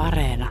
Areena.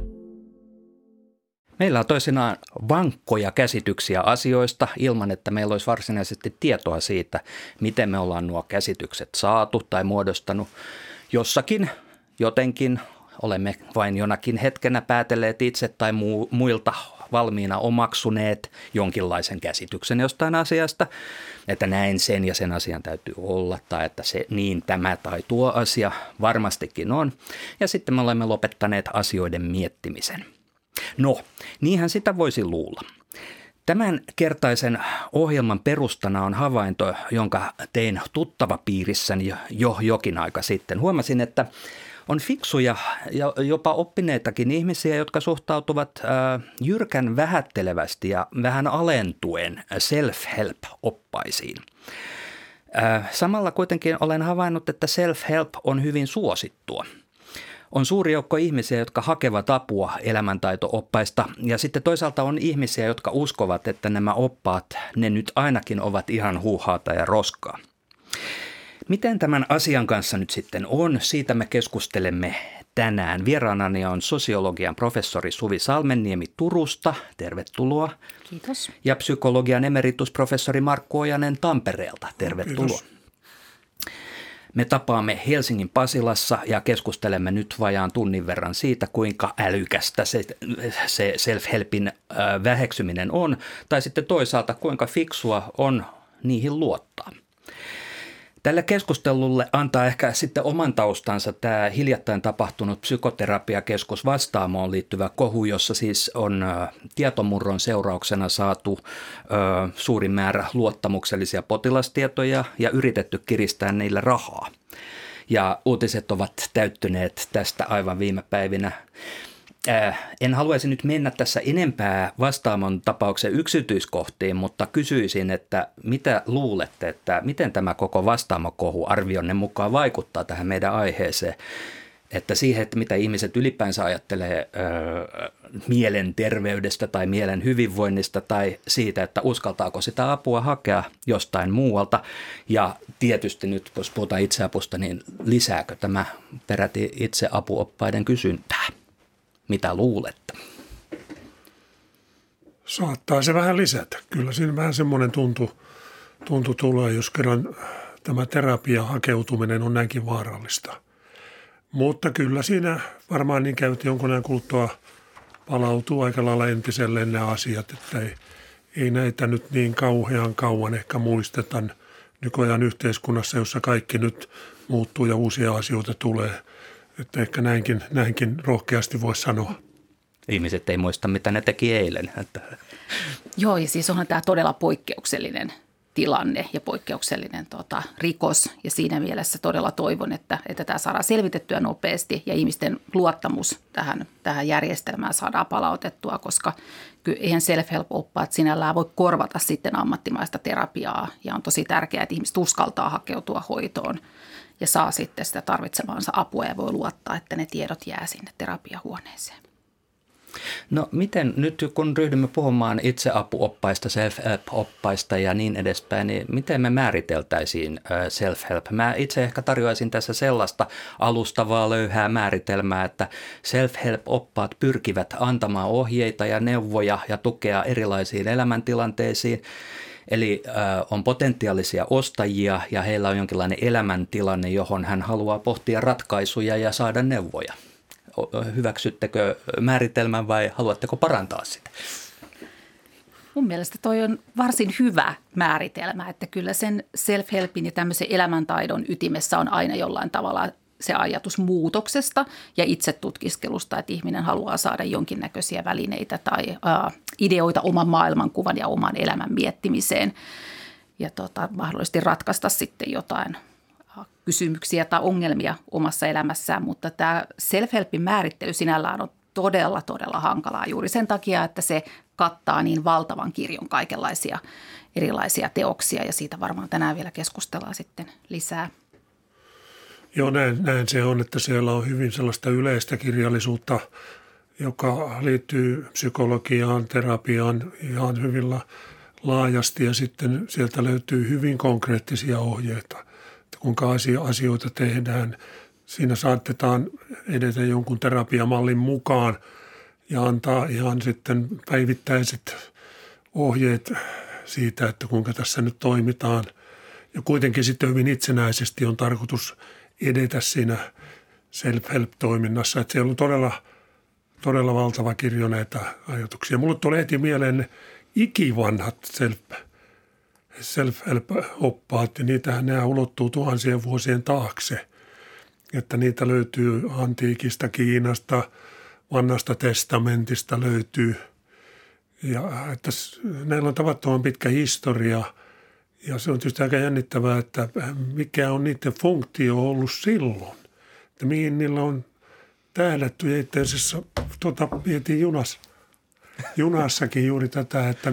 Meillä on toisinaan vankkoja käsityksiä asioista ilman, että meillä olisi varsinaisesti tietoa siitä, miten me ollaan nuo käsitykset saatu tai muodostanut. Jossakin jotenkin olemme vain jonakin hetkenä päätelleet itse tai muilta valmiina omaksuneet jonkinlaisen käsityksen jostain asiasta, että näin sen ja sen asian täytyy olla tai että se niin tämä tai tuo asia varmastikin on. Ja sitten me olemme lopettaneet asioiden miettimisen. No, niinhän sitä voisi luulla. Tämän kertaisen ohjelman perustana on havainto, jonka tein tuttavapiirissäni jo jokin aika sitten. Huomasin, että on fiksuja ja jopa oppineitakin ihmisiä, jotka suhtautuvat jyrkän vähättelevästi ja vähän alentuen self-help-oppaisiin. Samalla kuitenkin olen havainnut, että self-help on hyvin suosittua. On suuri joukko ihmisiä, jotka hakevat apua elämäntaito-oppaista ja sitten toisaalta on ihmisiä, jotka uskovat, että nämä oppaat, ne nyt ainakin ovat ihan huuhaata ja roskaa. Miten tämän asian kanssa nyt sitten on? Siitä me keskustelemme tänään. Vieraanani on sosiologian professori Suvi Salmenniemi Turusta. Tervetuloa. Kiitos. Ja psykologian emeritusprofessori Markku Ojanen Tampereelta. Tervetuloa. Kiitos. Me tapaamme Helsingin Pasilassa ja keskustelemme nyt vajaan tunnin verran siitä, kuinka älykästä se self-helpin väheksyminen on, tai sitten toisaalta kuinka fiksua on niihin luottaa. Tälle keskustelulle antaa ehkä sitten oman taustansa tämä hiljattain tapahtunut psykoterapiakeskus Vastaamoon liittyvä kohu, jossa siis on tietomurron seurauksena saatu suuri määrä luottamuksellisia potilastietoja ja yritetty kiristää niillä rahaa. Ja uutiset ovat täyttyneet tästä aivan viime päivinä. En haluaisi nyt mennä tässä enempää Vastaamon tapauksen yksityiskohtiin, mutta kysyisin, että mitä luulette, että miten tämä koko Vastaamo-kohu arvionne mukaan vaikuttaa tähän meidän aiheeseen, että siihen, että mitä ihmiset ylipäänsä ajattelee mielenterveydestä tai mielen hyvinvoinnista tai siitä, että uskaltaako sitä apua hakea jostain muualta. Ja tietysti nyt, jos puhutaan itseapusta, niin lisääkö tämä peräti itseapuoppaiden kysyntää? Mitä luulette? Saattaa se vähän lisätä. Kyllä siinä vähän semmoinen tuntu tulee, jos kerran tämä terapia hakeutuminen on näinkin vaarallista. Mutta kyllä siinä varmaan niin käyt jonkun ajan kuluttua palautuu aika lailla entiselleen nämä asiat, että ei näitä nyt niin kauhean kauan ehkä muisteta nykyajan yhteiskunnassa, jossa kaikki nyt muuttuu ja uusia asioita tulee. Että ehkä näinkin rohkeasti voisi sanoa. Ihmiset ei muista, mitä ne teki eilen. Joo, ja siis onhan tämä todella poikkeuksellinen tilanne ja poikkeuksellinen rikos. Ja siinä mielessä todella toivon, että tämä saadaan selvitettyä nopeasti ja ihmisten luottamus tähän järjestelmään saadaan palautettua, koska eihän self-help-oppaat sinällään voi korvata sitten ammattimaista terapiaa. Ja on tosi tärkeää, että ihmiset uskaltaa hakeutua hoitoon ja saa sitten sitä tarvitsemaansa apua ja voi luottaa, että ne tiedot jää sinne terapiahuoneeseen. No miten nyt kun ryhdymme puhumaan itseapuoppaista, self-help-oppaista ja niin edespäin, niin miten me määriteltäisiin self-help? Mä itse ehkä tarjoaisin tässä sellaista alustavaa löyhää määritelmää, että self-help-oppaat pyrkivät antamaan ohjeita ja neuvoja ja tukea erilaisiin elämäntilanteisiin. Eli on potentiaalisia ostajia ja heillä on jonkinlainen elämäntilanne, johon hän haluaa pohtia ratkaisuja ja saada neuvoja. Hyväksyttekö määritelmän vai haluatteko parantaa sitä? Mun mielestä toi on varsin hyvä määritelmä, että kyllä sen self-helpin ja tämmöisen elämäntaidon ytimessä on aina jollain tavalla se ajatus muutoksesta ja itsetutkiskelusta, että ihminen haluaa saada jonkinnäköisiä välineitä tai ideoita oman maailmankuvan ja oman elämän miettimiseen ja mahdollisesti ratkaista sitten jotain kysymyksiä tai ongelmia omassa elämässään, mutta tämä self-helpin määrittely sinällään on todella, todella hankalaa juuri sen takia, että se kattaa niin valtavan kirjon kaikenlaisia erilaisia teoksia ja siitä varmaan tänään vielä keskustellaan sitten lisää. Joo, näin se on, että siellä on hyvin sellaista yleistä kirjallisuutta, joka liittyy psykologiaan, terapiaan ihan hyvin laajasti ja sitten sieltä löytyy hyvin konkreettisia ohjeita, että kuinka asioita tehdään siinä saatetaan edetä jonkun terapiamallin mukaan ja antaa ihan sitten päivittäiset ohjeet siitä, että kuinka tässä nyt toimitaan. Ja kuitenkin sitten hyvin itsenäisesti on tarkoitus edetä siinä self-help-toiminnassa. Että siellä on todella valtava kirjo näitä ajatuksia. Mulle tulee heti mieleen ne ikivanhat self-help-oppaat, ja niitähän nämä ulottuu tuhansien vuosien taakse. Että niitä löytyy antiikista Kiinasta, vanhasta testamentista löytyy. Ja että näillä on tavattoman pitkä historia, ja se on tietysti aika jännittävää, että mikä on niiden funktio ollut silloin. Että mihin niillä on tähdätty, ja itse asiassa mietin junassakin juuri tätä, että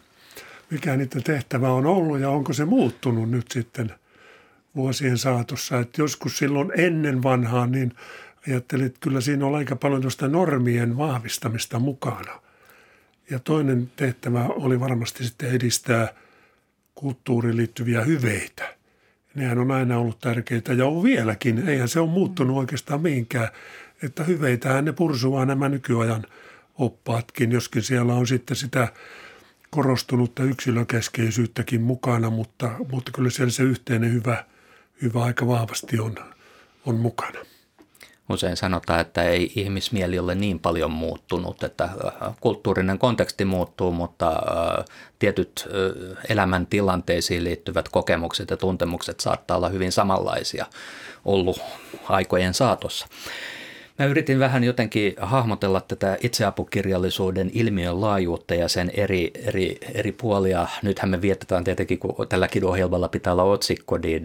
mikä niiden tehtävä on ollut ja onko se muuttunut nyt sitten vuosien saatossa. Että joskus silloin ennen vanhaa niin ajattelin, että kyllä siinä on aika paljon tuosta normien vahvistamista mukana. Ja toinen tehtävä oli varmasti sitten edistää kulttuuriin liittyviä hyveitä. Nehän on aina ollut tärkeitä ja on vieläkin. Eihän se ole muuttunut oikeastaan mihinkään. Että hyveitähän ne pursuaa nämä nykyajan oppaatkin, joskin siellä on sitten sitä korostunutta yksilökeskeisyyttäkin mukana, mutta kyllä siellä se yhteinen hyvä aika vahvasti on mukana. Usein sanotaan, että ei ihmismieli ole niin paljon muuttunut, että kulttuurinen konteksti muuttuu, mutta tietyt elämäntilanteisiin liittyvät kokemukset ja tuntemukset saattaa olla hyvin samanlaisia ollut aikojen saatossa. Mä yritin vähän jotenkin hahmotella tätä itseapukirjallisuuden ilmiön laajuutta ja sen eri puolia. Nythän me vietetään tietenkin, kun tälläkin ohjelmalla pitää olla otsikko, niin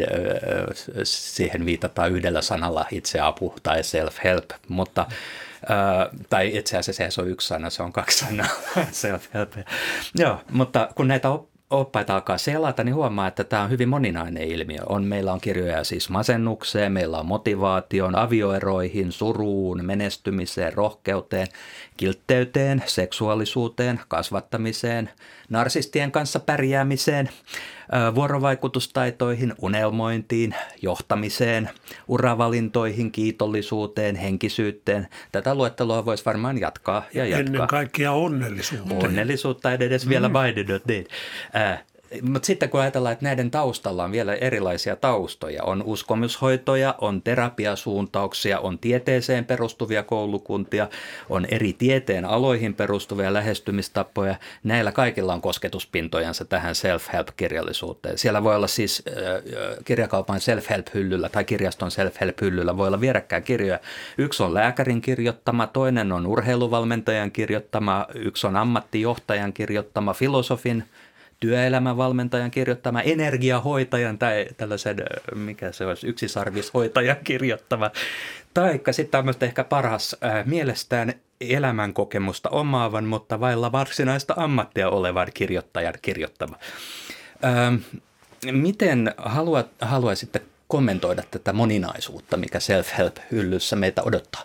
siihen viitataan yhdellä sanalla itseapu tai self-help, mutta tai itse asiassa se on yksi sana, se on kaksi sanaa, self-help. Joo, mutta kun näitä oppaita alkaa selata, niin huomaa, että tämä on hyvin moninainen ilmiö. Meillä on kirjoja siis masennukseen, meillä on motivaatioon, avioeroihin, suruun, menestymiseen, rohkeuteen, kiltteyteen, seksuaalisuuteen, kasvattamiseen, narsistien kanssa pärjäämiseen, vuorovaikutustaitoihin, unelmointiin, johtamiseen, uravalintoihin, kiitollisuuteen, henkisyyteen. Tätä luettelua voisi varmaan jatkaa ja jatkaa. Ennen kaikkea onnellisuuteen. Onnellisuutta en edes vielä maininnut. Niin. Mutta sitten kun ajatellaan, että näiden taustalla on vielä erilaisia taustoja, on uskomushoitoja, on terapiasuuntauksia, on tieteeseen perustuvia koulukuntia, on eri tieteen aloihin perustuvia lähestymistapoja. Näillä kaikilla on kosketuspintojansa tähän self-help-kirjallisuuteen. Siellä voi olla siis kirjakaupan self-help-hyllyllä tai kirjaston self-help-hyllyllä voi olla vierekkäin kirjoja. Yksi on lääkärin kirjoittama, toinen on urheiluvalmentajan kirjoittama, yksi on ammattijohtajan kirjoittama, filosofin työelämävalmentajan kirjoittama, energiahoitajan tai tällaisen, mikä se olisi, yksisarvishoitajan kirjoittama. Taikka sitten tämmöistä ehkä parhaas mielestään elämänkokemusta omaavan, mutta vailla varsinaista ammattia olevan kirjoittajan kirjoittama. Miten haluaisitte kommentoida tätä moninaisuutta, mikä self-help-hyllyssä meitä odottaa?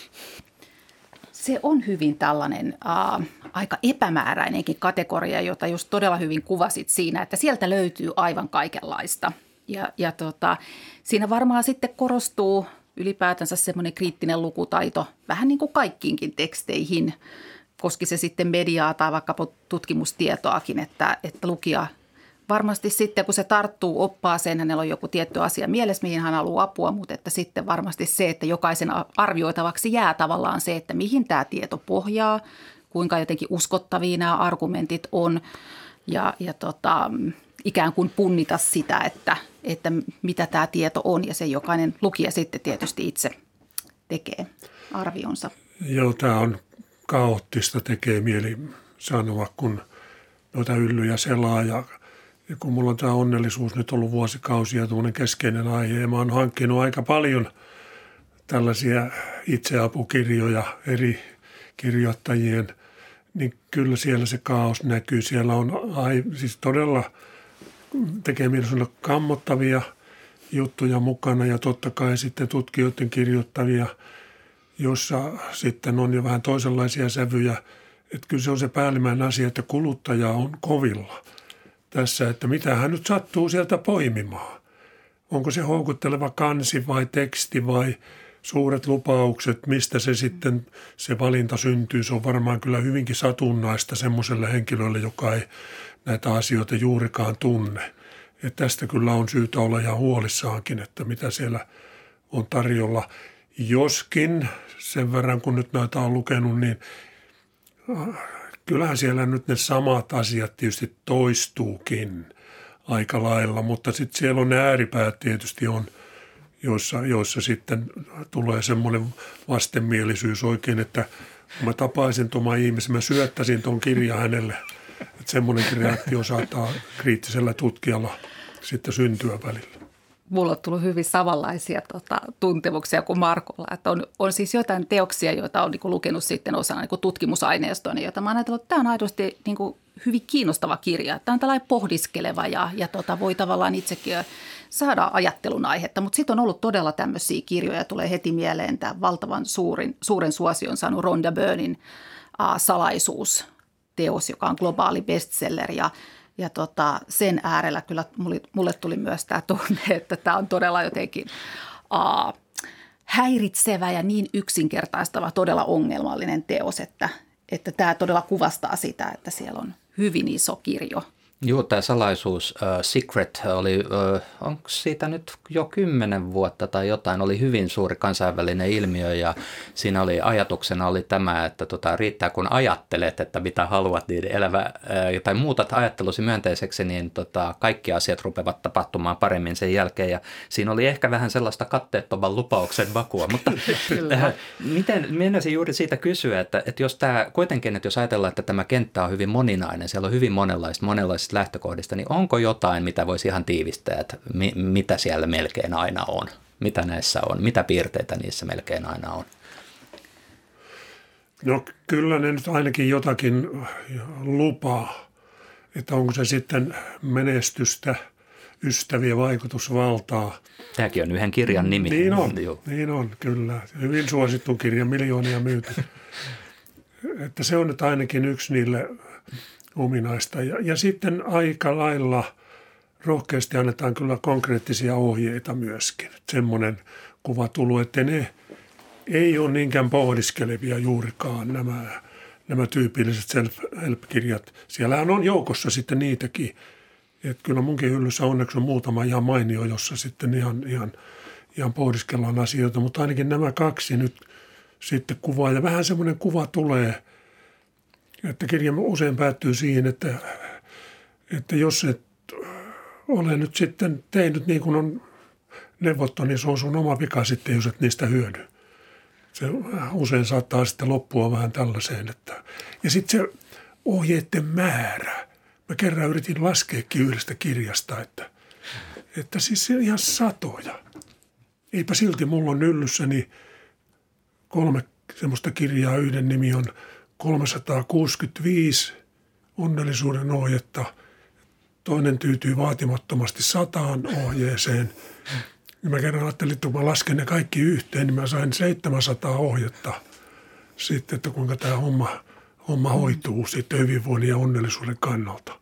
Se on hyvin tällainen aika epämääräinenkin kategoria, jota just todella hyvin kuvasit siinä, että sieltä löytyy aivan kaikenlaista. Ja siinä varmaan sitten korostuu ylipäätänsä semmoinen kriittinen lukutaito vähän niin kuin kaikkiinkin teksteihin, koski se sitten mediaa tai vaikkapa tutkimustietoakin, että lukija varmasti sitten, kun se tarttuu oppaaseen, hänellä on joku tietty asia mielessä, mihin hän haluaa apua, mutta että sitten varmasti se, että jokaisen arvioitavaksi jää tavallaan se, että mihin tämä tieto pohjaa, kuinka jotenkin uskottavia nämä argumentit on ja ikään kuin punnita sitä, että mitä tämä tieto on ja se jokainen lukija sitten tietysti itse tekee arvionsa. Joo, tämä on kaoottista, tekee mieli sanoa, kun noita hyllyjä selaa ja kun mulla on tämä onnellisuus nyt ollut vuosikausia tuollainen keskeinen aihe ja mä oon hankkinut aika paljon tällaisia itseapukirjoja eri kirjoittajien, niin kyllä siellä se kaos näkyy. Siellä on siis todella tekee mieli sanoa kammottavia juttuja mukana ja totta kai sitten tutkijoiden kirjoittavia, jossa sitten on jo vähän toisenlaisia sävyjä. Että kyllä se on se päällimmäinen asia, että kuluttaja on kovilla tässä, että mitä hän nyt sattuu sieltä poimimaan. onko se houkutteleva kansi vai teksti vai suuret lupaukset, mistä se sitten se valinta syntyy. Se on varmaan kyllä hyvinkin satunnaista semmoiselle henkilölle, joka ei näitä asioita juurikaan tunne. Ja tästä kyllä on syytä olla ihan huolissaankin, että mitä siellä on tarjolla. Joskin sen verran, kun nyt näitä on lukenut, niin kyllähän siellä nyt ne samat asiat tietysti toistuukin aika lailla, mutta sitten siellä on ne ääripäät tietysti on, joissa sitten tulee semmoinen vastenmielisyys oikein, että kun mä tapaisin tuon ihmisen, mä syöttäisin tuon kirjan hänelle, että semmoinenkin reaktio saattaa kriittisellä tutkijalla sitten syntyä välillä. Mulla on tullut hyvin samanlaisia tuntemuksia kuin Markolla, että on siis jotain teoksia, joita on niin lukenut sitten osana niin tutkimusaineistoa, joita mä ajatellut, että tämä on aidosti niin hyvin kiinnostava kirja. Tämä on tällainen pohdiskeleva ja voi tavallaan itsekin saada ajattelun aihetta, mutta sitten on ollut todella tämmöisiä kirjoja, tulee heti mieleen tämä valtavan suuren suosion saanut Rhonda Byrnen salaisuus-teos, joka on globaali bestseller ja sen äärellä kyllä mulle tuli myös tämä tunne, että tämä on todella jotenkin häiritsevä ja niin yksinkertaistava, todella ongelmallinen teos, että tämä todella kuvastaa sitä, että siellä on hyvin iso kirjo. Joo, tämä salaisuus, Secret, oli, onko siitä nyt jo 10 vuotta tai jotain, oli hyvin suuri kansainvälinen ilmiö ja siinä oli ajatuksena oli tämä, että riittää kun ajattelet, että mitä haluat, niin tai muutat ajattelusi myönteiseksi, niin kaikki asiat rupeavat tapahtumaan paremmin sen jälkeen ja siinä oli ehkä vähän sellaista katteettoman lupauksen makua, mutta miten mennäisin juuri siitä kysyä, että jos tämä kuitenkin, että jos ajatellaan, että tämä kenttä on hyvin moninainen, siellä on hyvin monenlaisista lähtökohdista, niin onko jotain, mitä voisi ihan tiivistää, että mitä siellä melkein aina on? Mitä näissä on? Mitä piirteitä niissä melkein aina on? No kyllä ne nyt ainakin jotakin lupaa, että onko se sitten menestystä, ystäviä, vaikutusvaltaa. Tämäkin on yhden kirjan nimi. Niin on, kyllä. Hyvin suosittu kirja, miljoonia myyty. Että se on nyt ainakin yksi niille ominaista. Ja sitten aika lailla rohkeasti annetaan kyllä konkreettisia ohjeita myöskin. Semmoinen kuva tullut, että ne ei ole niinkään pohdiskelevia juurikaan nämä tyypilliset self-help-kirjat. Siellähän on joukossa sitten niitäkin. Että kyllä munkin hyllyssä onneksi on muutama ihan mainio, jossa sitten ihan pohdiskellaan asioita. Mutta ainakin nämä kaksi nyt sitten kuvaa. Ja vähän semmoinen kuva tulee, että kirja usein päättyy siihen, että jos et ole nyt sitten tehnyt niin kuin on neuvottu, niin se on sun oma vika sitten, jos et niistä hyödy. Se usein saattaa sitten loppua vähän tällaiseen. Ja sitten se ohjeiden määrä. Mä kerran yritin laskeekin yhdestä kirjasta, että siis ihan satoja. Eipä silti mulla on yllyssäni 3 semmoista kirjaa. Yhden nimi on 365 onnellisuuden ohjetta. Toinen tyytyy vaatimattomasti 100 ohjeeseen. Ja mä kerran ajattelin, että kun mä lasken ne kaikki yhteen, niin mä sain 700 ohjetta sitten, että kuinka tämä homma hoituu sitten hyvinvoinnin ja onnellisuuden kannalta.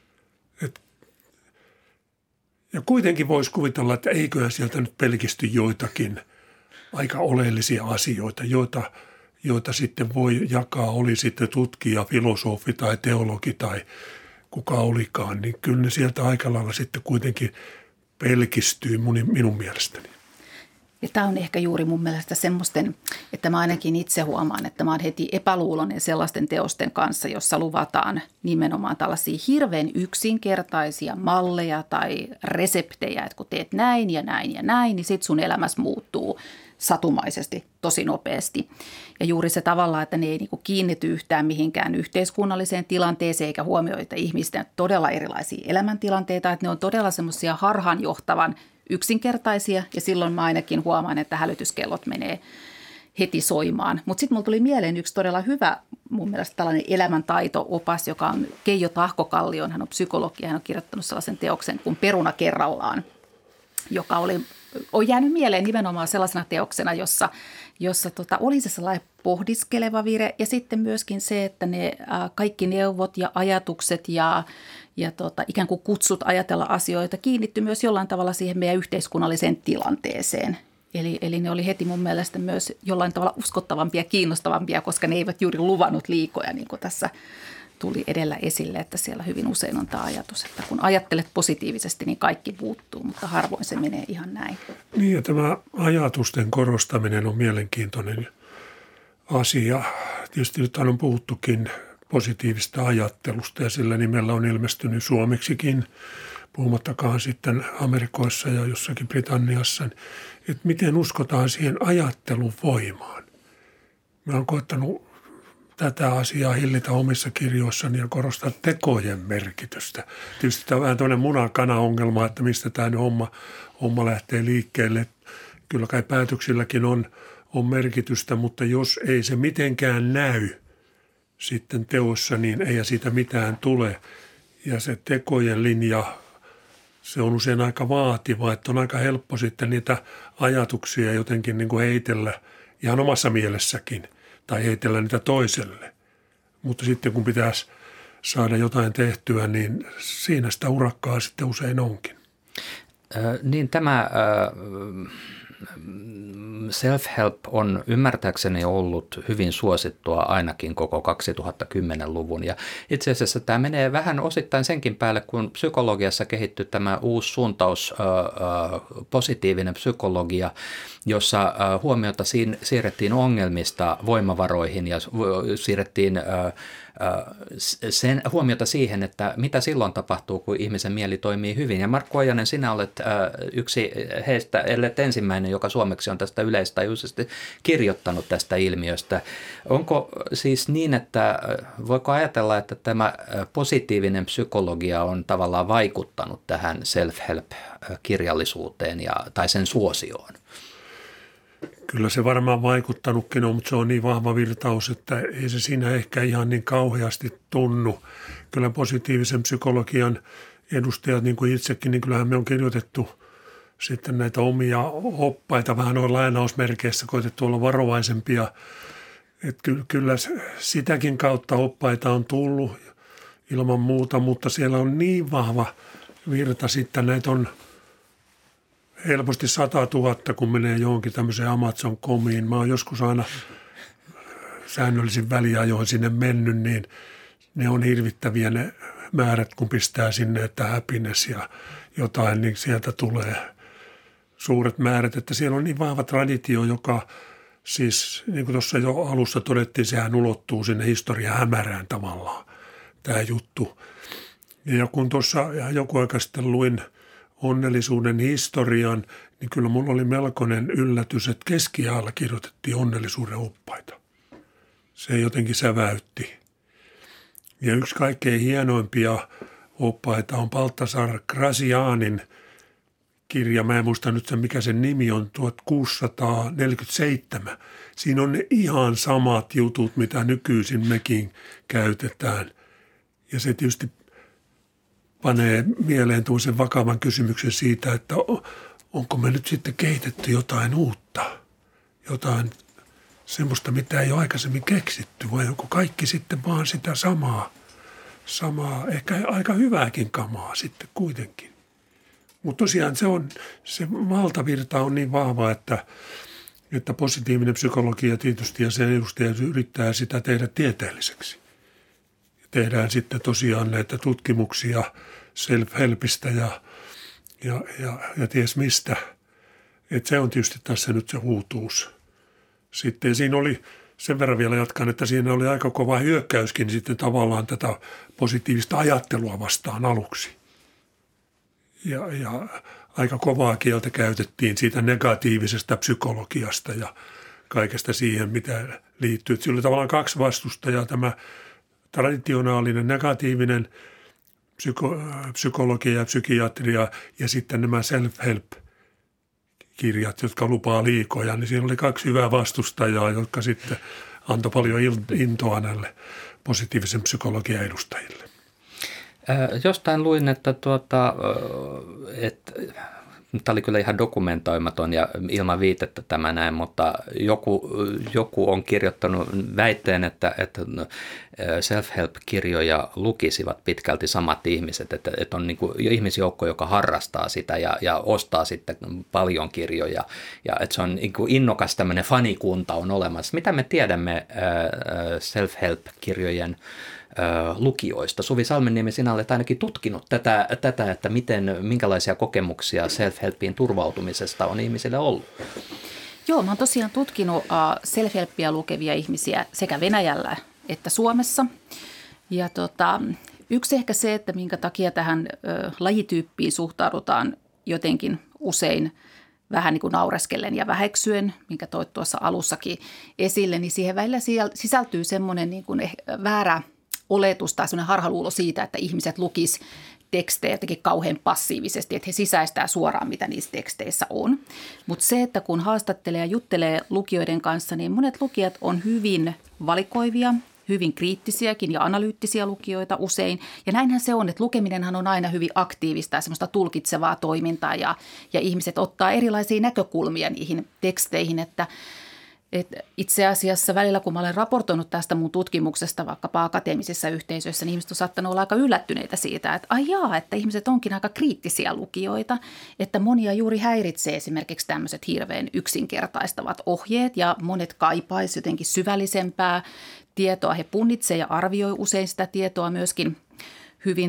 Ja kuitenkin voisi kuvitella, että eiköhän sieltä nyt pelkisty joitakin aika oleellisia asioita, joita sitten voi jakaa, oli sitten tutkija, filosofi tai teologi tai kuka olikaan, niin kyllä ne sieltä aika lailla sitten kuitenkin pelkistyy minun mielestäni. Ja tämä on ehkä juuri mun mielestä semmoisten, että mä ainakin itse huomaan, että mä oon heti epäluuloinen sellaisten teosten kanssa, jossa luvataan nimenomaan tällaisia hirveän yksinkertaisia malleja tai reseptejä, että kun teet näin ja näin ja näin, niin sit sun elämässä muuttuu satumaisesti tosi nopeasti. Ja juuri se tavalla, että ne ei niinku kiinnity yhtään mihinkään yhteiskunnalliseen tilanteeseen eikä huomioita ihmisten todella erilaisia elämäntilanteita, että ne on todella semmoisia harhaanjohtavan yksinkertaisia ja silloin mä ainakin huomaan, että hälytyskellot menee heti soimaan. Mutta sitten mulla tuli mieleen yksi todella hyvä mun mielestä tällainen elämäntaito-opas, joka on Keijo Tahkokallion. Hän on psykologi ja hän on kirjoittanut sellaisen teoksen kuin Peruna kerrallaan, joka on jäänyt mieleen nimenomaan sellaisena teoksena, jossa oli se sellainen pohdiskeleva vire ja sitten myöskin se, että ne kaikki neuvot ja ajatukset ja ikään kuin kutsut ajatella asioita kiinnitty myös jollain tavalla siihen meidän yhteiskunnalliseen tilanteeseen. Eli ne oli heti mun mielestä myös jollain tavalla uskottavampia ja kiinnostavampia, koska ne eivät juuri luvannut liikoja, niin kuin tässä tuli edellä esille, että siellä hyvin usein on tämä ajatus, että kun ajattelet positiivisesti, niin kaikki puuttuu, mutta harvoin se menee ihan näin. Niin ja tämä ajatusten korostaminen on mielenkiintoinen asia. Tietysti nyt on puhuttukin positiivista ajattelusta ja sillä nimellä on ilmestynyt suomeksikin, puhumattakaan sitten Amerikoissa ja jossakin Britanniassa, että miten uskotaan siihen ajattelun voimaan. Mä oon koettanut tätä asiaa hillitä omissa kirjoissani ja korostaa tekojen merkitystä. Tietysti tämä on vähän tämmöinen munakana-ongelma, että mistä tämä homma lähtee liikkeelle. Kyllä kai päätöksilläkin on merkitystä, mutta jos ei se mitenkään näy sitten teossa, niin ei siitä mitään tule. Ja se tekojen linja, se on usein aika vaativa, että on aika helppo sitten niitä ajatuksia jotenkin niin kuin heitellä ihan omassa mielessäkin tai heitellä niitä toiselle. Mutta sitten kun pitäisi saada jotain tehtyä, niin siinä sitä urakkaa sitten usein onkin. Niin tämä self-help on ymmärtääkseni ollut hyvin suosittua ainakin koko 2010-luvun. Ja itse asiassa tämä menee vähän osittain senkin päälle, kun psykologiassa kehittyi tämä uusi suuntaus, positiivinen psykologia, jossa huomiota siirrettiin ongelmista voimavaroihin ja siirrettiin huomiota siihen, että mitä silloin tapahtuu, kun ihmisen mieli toimii hyvin. Ja Markku Ojanen, sinä olet yksi heistä, ellet ensimmäinen, joka suomeksi on tästä yleistajuisesti kirjoittanut tästä ilmiöstä. Onko siis niin, että voiko ajatella, että tämä positiivinen psykologia on tavallaan vaikuttanut tähän self-help-kirjallisuuteen tai sen suosioon? Kyllä se varmaan vaikuttanutkin on, mutta se on niin vahva virtaus, että ei se siinä ehkä ihan niin kauheasti tunnu. Kyllä positiivisen psykologian edustajat, niin kuin itsekin, niin kyllähän me on kirjoitettu sitten näitä omia oppaita. Vähän on lainausmerkeissä koetettu olla varovaisempia. Että kyllä sitäkin kautta oppaita on tullut ilman muuta, mutta siellä on niin vahva virta sitten, näitä on helposti 100 000, kun menee johonkin tämmöiseen Amazon.comiin. Mä oon joskus aina säännöllisin väliajoin sinne mennyt, niin ne on hirvittäviä ne määrät, kun pistää sinne, että happiness ja jotain, niin sieltä tulee suuret määrät. Että siellä on niin vahva traditio, joka siis, niin kuin tuossa jo alussa todettiin, sehän ulottuu sinne historian hämärään tavallaan, tämä juttu. Ja kun tuossa joku aika sitten luin onnellisuuden historian, niin kyllä mulla oli melkoinen yllätys, että keskiajalla kirjoitettiin onnellisuuden oppaita. Se jotenkin säväytti. Ja yksi kaikkein hienoimpia oppaita on Baltasar Gracianin kirja. Mä en muista nyt mikä sen nimi on, 1647. Siinä on ne ihan samat jutut, mitä nykyisin mekin käytetään. Ja se tietysti panee mieleen tuollaisen vakavan kysymyksen siitä, että onko me nyt sitten kehitetty jotain uutta, jotain semmoista, mitä ei ole aikaisemmin keksitty, vai onko kaikki sitten vaan sitä samaa ehkä aika hyvääkin kamaa sitten kuitenkin. Mutta tosiaan se valtavirta on niin vahva, että positiivinen psykologia tietysti ja sen edustajat yrittää sitä tehdä tieteelliseksi. Tehdään sitten tosiaan näitä tutkimuksia self-helpistä ja ties mistä. Et se on tietysti tässä nyt se uutuus. Sitten siinä oli, sen verran vielä jatkan, että siinä oli aika kova hyökkäyskin sitten tavallaan tätä positiivista ajattelua vastaan aluksi. Ja aika kovaa kieltä käytettiin siitä negatiivisesta psykologiasta ja kaikesta siihen, mitä liittyy. Sillä oli tavallaan kaksi vastustajaa, tämä traditionaalinen negatiivinen psykologia ja psykiatria ja sitten nämä self-help-kirjat, jotka lupaa liikoja, niin siinä oli kaksi hyvää vastustajaa, jotka sitten antoi paljon intoa näille positiivisen psykologian edustajille. Jostain luin, että Tämä oli kyllä ihan dokumentoimaton ja ilman viitettä tämä näin, mutta joku on kirjoittanut väitteen, että self-help-kirjoja lukisivat pitkälti samat ihmiset, että on niin kuin ihmisjoukko, joka harrastaa sitä ja ostaa sitten paljon kirjoja ja että se on niin kuin innokas tämmöinen fanikunta on olemassa. Mitä me tiedämme self-help-kirjojen lukijoista? Suvi Salmenniemi, sinä olet ainakin tutkinut tätä että minkälaisia kokemuksia self-helpiin turvautumisesta on ihmisille ollut. Joo, mä oon tosiaan tutkinut self-helpia lukevia ihmisiä sekä Venäjällä että Suomessa. Ja yksi ehkä se, että minkä takia tähän lajityyppiin suhtaudutaan jotenkin usein vähän niin kuin naureskellen ja väheksyen, minkä toit tuossa alussakin esille, niin siihen välillä sisältyy semmoinen niin kuin väärä oletus tai semmoinen harhaluulo siitä, että ihmiset lukis tekstejä jotenkin kauhean passiivisesti, että he sisäistää suoraan, mitä niissä teksteissä on. Mutta se, että kun haastattelee ja juttelee lukijoiden kanssa, niin monet lukijat on hyvin valikoivia, hyvin kriittisiäkin ja analyyttisiä lukijoita usein. Ja näinhän se on, että lukeminenhan on aina hyvin aktiivista ja semmoista tulkitsevaa toimintaa ja ihmiset ottaa erilaisia näkökulmia niihin teksteihin, että itse asiassa välillä, kun mä olen raportoinut tästä mun tutkimuksesta vaikkapa akateemisissa yhteisöissä, niin ihmiset on saattanut olla aika yllättyneitä siitä, että että ihmiset onkin aika kriittisiä lukijoita, että monia juuri häiritsee esimerkiksi tämmöiset hirveän yksinkertaistavat ohjeet ja monet kaipaisi jotenkin syvällisempää tietoa. He punnitsee ja arvioi usein sitä tietoa myöskin hyvin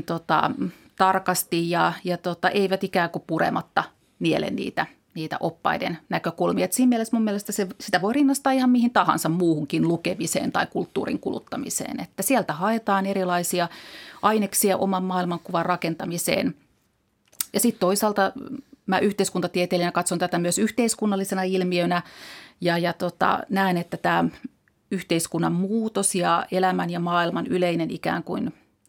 tarkasti ja eivät ikään kuin purematta niele niitä oppaiden näkökulmia. Et siinä mielessä mun mielestä sitä voi rinnastaa ihan mihin tahansa muuhunkin lukemiseen tai kulttuurin kuluttamiseen. Että sieltä haetaan erilaisia aineksia oman maailmankuvan rakentamiseen. Ja sitten toisaalta mä yhteiskuntatieteilijänä katson tätä myös yhteiskunnallisena ilmiönä ja näen, että tämä yhteiskunnan muutos ja elämän ja maailman yleinen ikään kuin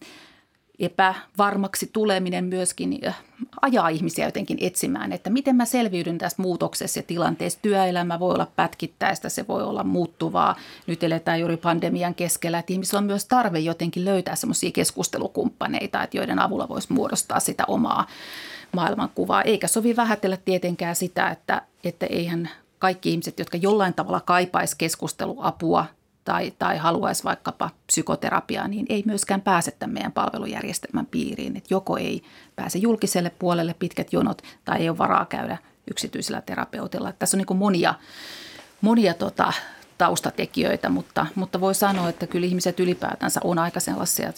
epävarmaksi tuleminen myöskin ajaa ihmisiä jotenkin etsimään, että miten mä selviydyn tästä muutoksessa ja tilanteessa. Työelämä voi olla pätkittäistä, se voi olla muuttuvaa. Nyt eletään juuri pandemian keskellä, että ihmisillä on myös tarve jotenkin löytää semmoisia keskustelukumppaneita, että joiden avulla voisi muodostaa sitä omaa maailmankuvaa. Eikä sovi vähätellä tietenkään sitä, että eihän kaikki ihmiset, jotka jollain tavalla kaipaisi keskusteluapua tai haluaisi vaikkapa psykoterapiaa, niin ei myöskään pääse tämän meidän palvelujärjestelmän piiriin. Että joko ei pääse julkiselle puolelle pitkät jonot tai ei ole varaa käydä yksityisellä terapeutilla. Että tässä on niin kuin monia taustatekijöitä, mutta voi sanoa, että kyllä ihmiset ylipäätänsä on aika sellaisia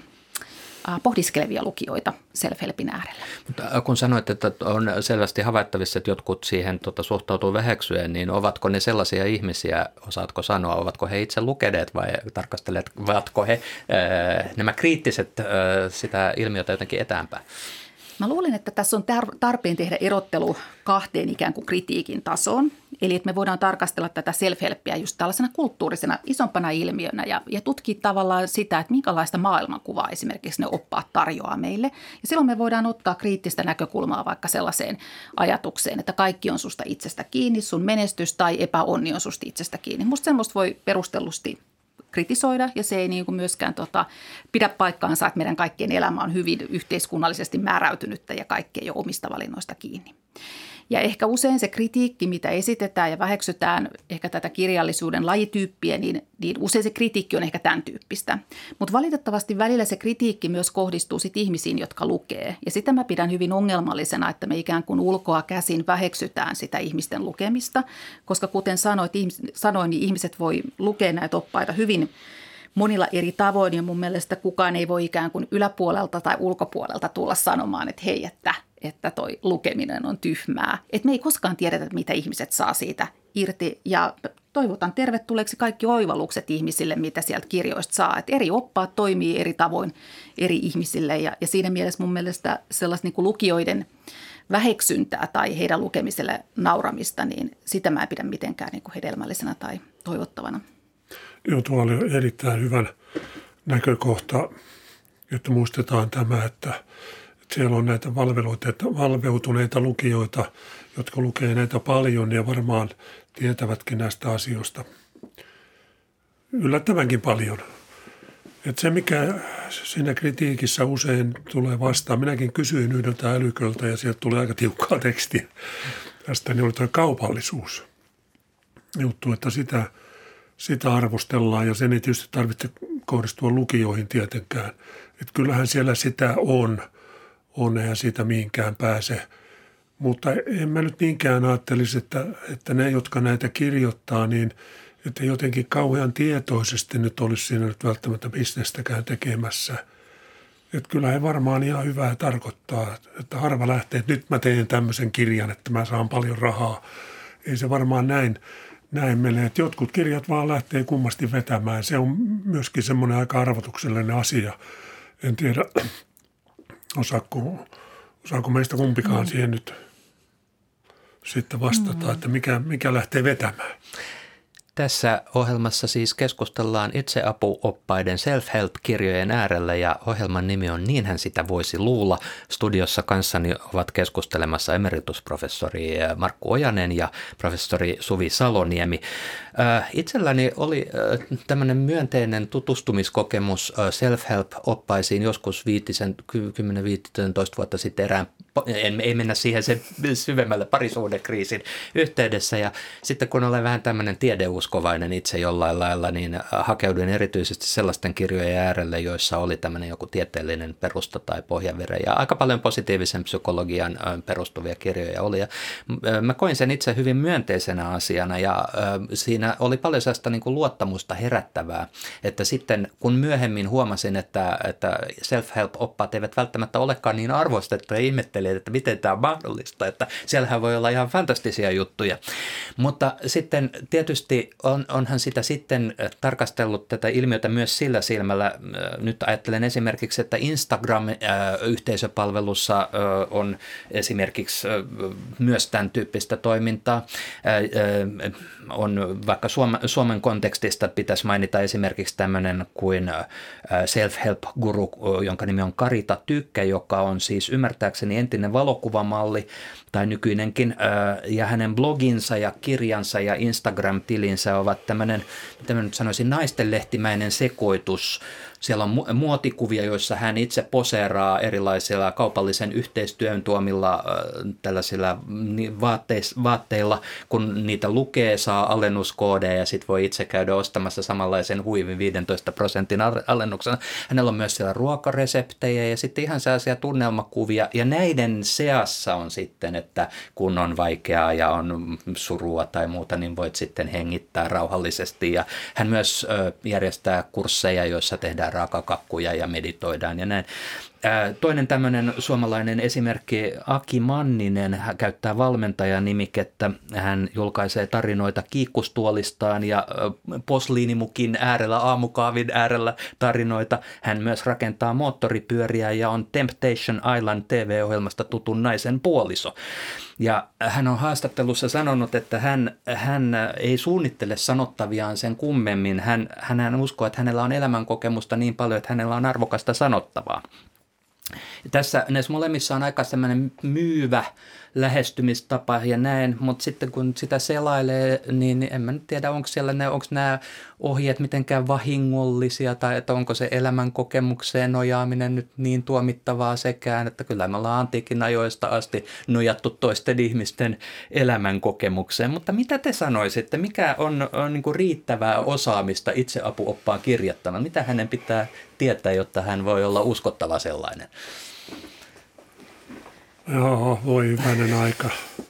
pohdiskelevia lukijoita self-helpin äärellä. Mutta kun sanoit, että on selvästi havaittavissa, että jotkut siihen suhtautuu väheksyen, niin ovatko ne sellaisia ihmisiä, osaatko sanoa, ovatko he itse lukeneet vai tarkastelevatko he nämä kriittiset sitä ilmiötä jotenkin etäänpäin? Mä luulen, että tässä on tarpeen tehdä erottelu kahteen ikään kuin kritiikin tasoon. Eli että me voidaan tarkastella tätä self-helppiä just tällaisena kulttuurisena isompana ilmiönä ja tutkia tavallaan sitä, että minkälaista maailmankuvaa esimerkiksi ne oppaat tarjoaa meille. Ja silloin me voidaan ottaa kriittistä näkökulmaa vaikka sellaiseen ajatukseen, että kaikki on susta itsestä kiinni, sun menestys tai epäonni on susta itsestä kiinni. Musta semmoista voi perustellusti kritisoida ja se ei niin kuin myöskään pidä paikkaansa, että meidän kaikkien elämä on hyvin yhteiskunnallisesti määräytynyttä ja kaikki ei ole omista valinnoista kiinni. Ja ehkä usein se kritiikki, mitä esitetään ja väheksytään ehkä tätä kirjallisuuden lajityyppiä, niin usein se kritiikki on ehkä tämän tyyppistä. Mutta valitettavasti välillä se kritiikki myös kohdistuu sit ihmisiin, jotka lukee. Ja sitä mä pidän hyvin ongelmallisena, että me ikään kuin ulkoa käsin väheksytään sitä ihmisten lukemista, koska kuten sanoin, niin ihmiset voi lukea näitä oppaita hyvin monilla eri tavoin ja mun mielestä kukaan ei voi ikään kuin yläpuolelta tai ulkopuolelta tulla sanomaan, että hei, että toi lukeminen on tyhmää. Että me ei koskaan tiedetä, mitä ihmiset saa siitä irti ja toivotan tervetulleeksi kaikki oivallukset ihmisille, mitä sieltä kirjoista saa. Että eri oppaat toimii eri tavoin eri ihmisille ja siinä mielessä mun mielestä sellaista niin kuin lukijoiden väheksyntää tai heidän lukemiselle nauramista, niin sitä mä en pidä mitenkään niin kuin hedelmällisenä tai toivottavana. Joo, tuo oli erittäin hyvän näkökohta, että muistetaan tämä, että siellä on näitä valveutuneita lukijoita, jotka lukee näitä paljon ja varmaan tietävätkin näistä asioista yllättävänkin paljon. Että se, mikä siinä kritiikissä usein tulee vastaan, minäkin kysyin yhdeltä älyköltä ja sieltä tuli aika tiukkaa tekstiä tästä, niin oli tuo kaupallisuus juttu, että sitä arvostellaan ja sen ei tietysti tarvitse kohdistua lukijoihin tietenkään. Että kyllähän siellä sitä on eihän siitä mihinkään pääse. Mutta en mä nyt niinkään ajattelisi, että ne, jotka näitä kirjoittaa, niin että jotenkin kauhean tietoisesti nyt olisi siinä nyt välttämättä bisnestäkään tekemässä. Että kyllä he varmaan ihan hyvää tarkoittaa, että harva lähtee, että nyt mä teen tämmöisen kirjan, että mä saan paljon rahaa. Ei se varmaan näin mene, että jotkut kirjat vaan lähtee kummasti vetämään. Se on myöskin semmoinen aika arvotuksellinen asia. En tiedä, osaako meistä kumpikaan siihen nyt sitten vastata, että mikä lähtee vetämään. Tässä ohjelmassa siis keskustellaan itseapuoppaiden self-help-kirjojen äärellä ja ohjelman nimi on Niinhän sitä voisi luulla. Studiossa kanssani ovat keskustelemassa emeritusprofessori Markku Ojanen ja professori Suvi Saloniemi. Itselläni oli tämmöinen myönteinen tutustumiskokemus self-help-oppaisiin joskus 10-15 vuotta sitten ei mennä siihen sen syvemmälle parisuhdekriisin yhteydessä. Ja sitten kun olen vähän tämmöinen tiedeuskovainen itse jollain lailla, niin hakeuduin erityisesti sellaisten kirjojen äärelle, joissa oli tämmöinen joku tieteellinen perusta tai pohjavire. Ja aika paljon positiivisen psykologian perustuvia kirjoja oli. Ja mä koin sen itse hyvin myönteisenä asiana ja siinä oli paljon sellaista niin kuin luottamusta herättävää, että sitten kun myöhemmin huomasin, että self-help-oppaat eivät välttämättä olekaan niin arvostettu ja ihmettelin, että miten tämä on mahdollista, että siellähän voi olla ihan fantastisia juttuja. Mutta sitten tietysti onhan sitä sitten tarkastellut tätä ilmiötä myös sillä silmällä. Nyt ajattelen esimerkiksi, että Instagram-yhteisöpalvelussa on esimerkiksi myös tämän tyyppistä toimintaa. On vaikka Suomen kontekstista pitäisi mainita esimerkiksi tämmöinen kuin self-help-guru, jonka nimi on Karita Tykkä, joka on siis ymmärtääkseni entinen valokuvamalli tai nykyinenkin, ja hänen bloginsa ja kirjansa ja Instagram-tilinsä ovat tämmöinen, mitä mä nyt sanoisin, naistenlehtimäinen sekoitus. Siellä on muotikuvia, joissa hän itse poseeraa erilaisilla kaupallisen yhteistyön tuomilla tällaisilla vaatteilla. Kun niitä lukee, saa alennuskoodeja ja sitten voi itse käydä ostamassa samanlaisen huivin 15% alennuksena. Hänellä on myös siellä ruokareseptejä ja sitten ihan sellaisia tunnelmakuvia. Ja näiden seassa on sitten, että kun on vaikeaa ja on surua tai muuta, niin voit sitten hengittää rauhallisesti. Ja hän myös järjestää kursseja, joissa tehdään raakakakkuja ja meditoidaan ja näin. Toinen tämmöinen suomalainen esimerkki, Aki Manninen, hän käyttää valmentajanimikettä. Hän julkaisee tarinoita kiikkustuolistaan ja posliinimukin äärellä, aamukaavin äärellä tarinoita. Hän myös rakentaa moottoripyöriä ja on Temptation Island TV-ohjelmasta tutun naisen puoliso. Ja hän on haastattelussa sanonut, että hän ei suunnittele sanottaviaan sen kummemmin. Hän uskoo, että hänellä on elämänkokemusta niin paljon, että hänellä on arvokasta sanottavaa. Tässä näissä molemmissa on aika semmoinen myyvä lähestymistapa ja näin, mutta sitten kun sitä selailee, niin en mä nyt tiedä, onko nämä ohjeet mitenkään vahingollisia tai että onko se elämän kokemukseen nojaaminen nyt niin tuomittavaa sekään, että kyllä me ollaan antiikin ajoista asti nojattu toisten ihmisten elämän kokemukseen. Mutta mitä te sanoisitte, mikä on niin kuin riittävää osaamista itseapuoppaan kirjoittamaan? Mitä hänen pitää tietää, jotta hän voi olla uskottava sellainen? Joo, voi hyvänen aika.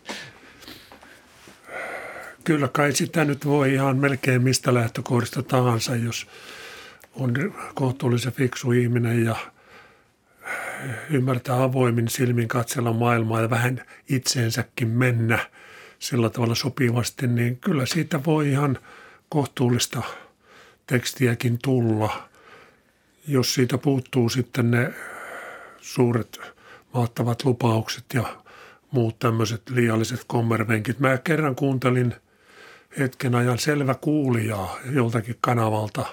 Kyllä kai sitä nyt voi ihan melkein mistä lähtökohdista tahansa, jos on kohtuullisen fiksu ihminen ja ymmärtää avoimin silmin katsella maailmaa ja vähän itseensäkin mennä sillä tavalla sopivasti, niin kyllä siitä voi ihan kohtuullista tekstiäkin tulla, jos siitä puuttuu sitten ne suuret mahtavat lupaukset ja muut tämmöiset liialliset kommervenkit. Mä kerran kuuntelin hetken ajan Selvä kuulijaa joltakin kanavalta.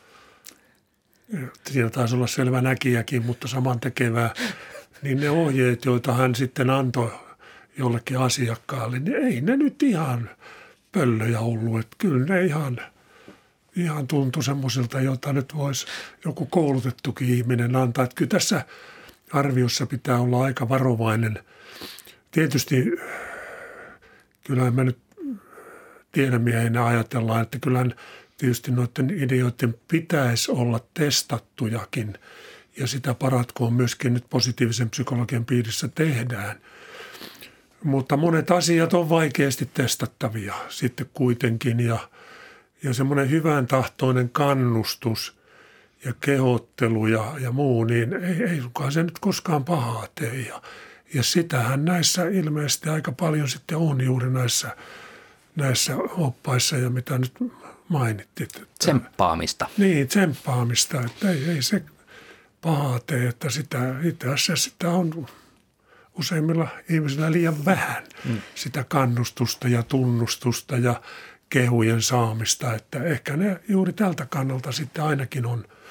Siinä taisi olla Selvä näkijäkin, mutta samantekevää. Niin ne ohjeet, joita hän sitten antoi jollekin asiakkaalle, niin ei ne nyt ihan pöllöjä ollut. Että kyllä ne ihan tuntui semmoisilta, jota nyt voisi joku koulutettukin ihminen antaa. Että kyllä tässä arviossa pitää olla aika varovainen. Tietysti kyllähän me nyt tiedemiehinä ajatellaan, että kyllähän tietysti noiden ideoiden pitäisi olla testattujakin ja sitä paratkoon myöskin nyt positiivisen psykologian piirissä tehdään. Mutta monet asiat on vaikeasti testattavia sitten kuitenkin ja semmoinen hyvän tahtoinen kannustus ja kehottelu ja muu, niin ei suinkaan se nyt koskaan pahaa tee. Ja sitähän näissä ilmeisesti aika paljon sitten on juuri näissä oppaissa ja mitä nyt mainittit. Tsemppaamista. Niin, tsemppaamista, että ei se pahaa tee, että itse asiassa sitä on useimmilla ihmisillä liian vähän sitä kannustusta ja tunnustusta ja kehujen saamista, että ehkä ne juuri tältä kannalta sitten ainakin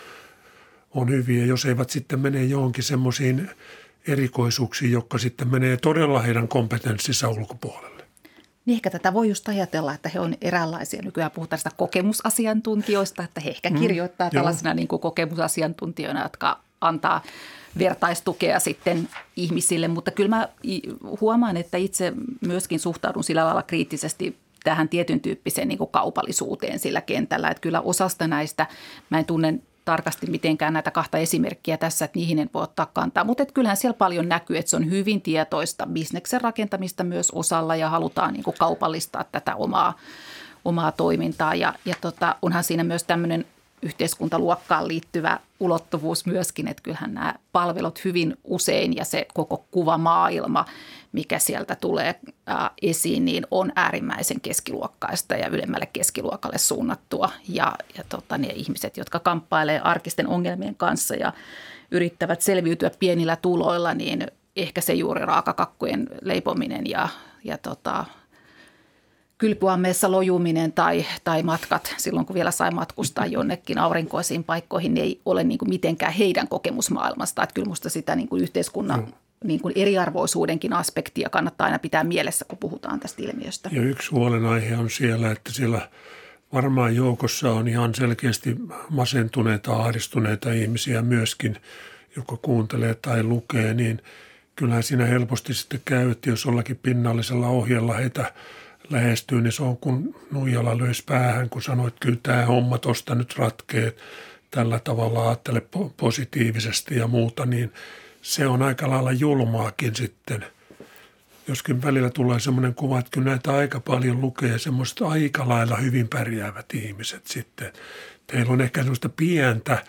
on hyviä, jos eivät sitten mene johonkin semmoisiin erikoisuuksiin, jotka sitten menee todella heidän kompetenssinsa ulkopuolelle. Niin ehkä tätä voi just ajatella, että he on eräänlaisia. Nykyään puhutaan sitä kokemusasiantuntijoista, että he ehkä kirjoittaa tällaisena niin kuin kokemusasiantuntijoina, jotka antaa vertaistukea sitten ihmisille. Mutta kyllä mä huomaan, että itse myöskin suhtaudun sillä lailla kriittisesti tähän tietyn tyyppiseen niin kuin kaupallisuuteen sillä kentällä. Että kyllä osasta näistä, mä en tunne tarkasti mitenkään näitä kahta esimerkkiä tässä, että niihin en voi ottaa kantaa. Mutta kyllähän siellä paljon näkyy, että se on hyvin tietoista bisneksen rakentamista myös osalla ja halutaan niin kuin kaupallistaa tätä omaa toimintaa. Ja onhan siinä myös tämmöinen yhteiskuntaluokkaan liittyvä ulottuvuus myöskin, että kyllähän nämä palvelut hyvin usein ja se koko kuvamaailma, mikä sieltä tulee esiin, niin on äärimmäisen keskiluokkaista ja ylemmälle keskiluokalle suunnattua. Ja ne ihmiset, jotka kamppailee arkisten ongelmien kanssa ja yrittävät selviytyä pienillä tuloilla, niin ehkä se juuri raakakakkujen leipominen ja kylpyammeessa lojuminen tai matkat silloin, kun vielä sai matkustaa jonnekin aurinkoisiin paikkoihin, niin ei ole niin kuin mitenkään heidän kokemusmaailmasta. Että kyllä musta sitä niin kuin yhteiskunnan niin kuin eriarvoisuudenkin aspektia kannattaa aina pitää mielessä, kun puhutaan tästä ilmiöstä. Ja yksi huolenaihe on siellä, että siellä varmaan joukossa on ihan selkeästi masentuneita, ahdistuneita ihmisiä myöskin, joka kuuntelee tai lukee, niin kyllähän siinä helposti sitten käy, että jos jollakin pinnallisella ohjella heitä lähestyy, niin se on kun nuijalla löisi päähän, kun sanoo, että kyllä tämä homma tuosta nyt ratkee, tällä tavalla ajattele positiivisesti ja muuta, niin se on aika lailla julmaakin sitten. Joskin välillä tulee semmoinen kuva, että kyllä näitä aika paljon lukee semmoiset aika lailla hyvin pärjäävät ihmiset sitten. Teillä on ehkä semmoista pientä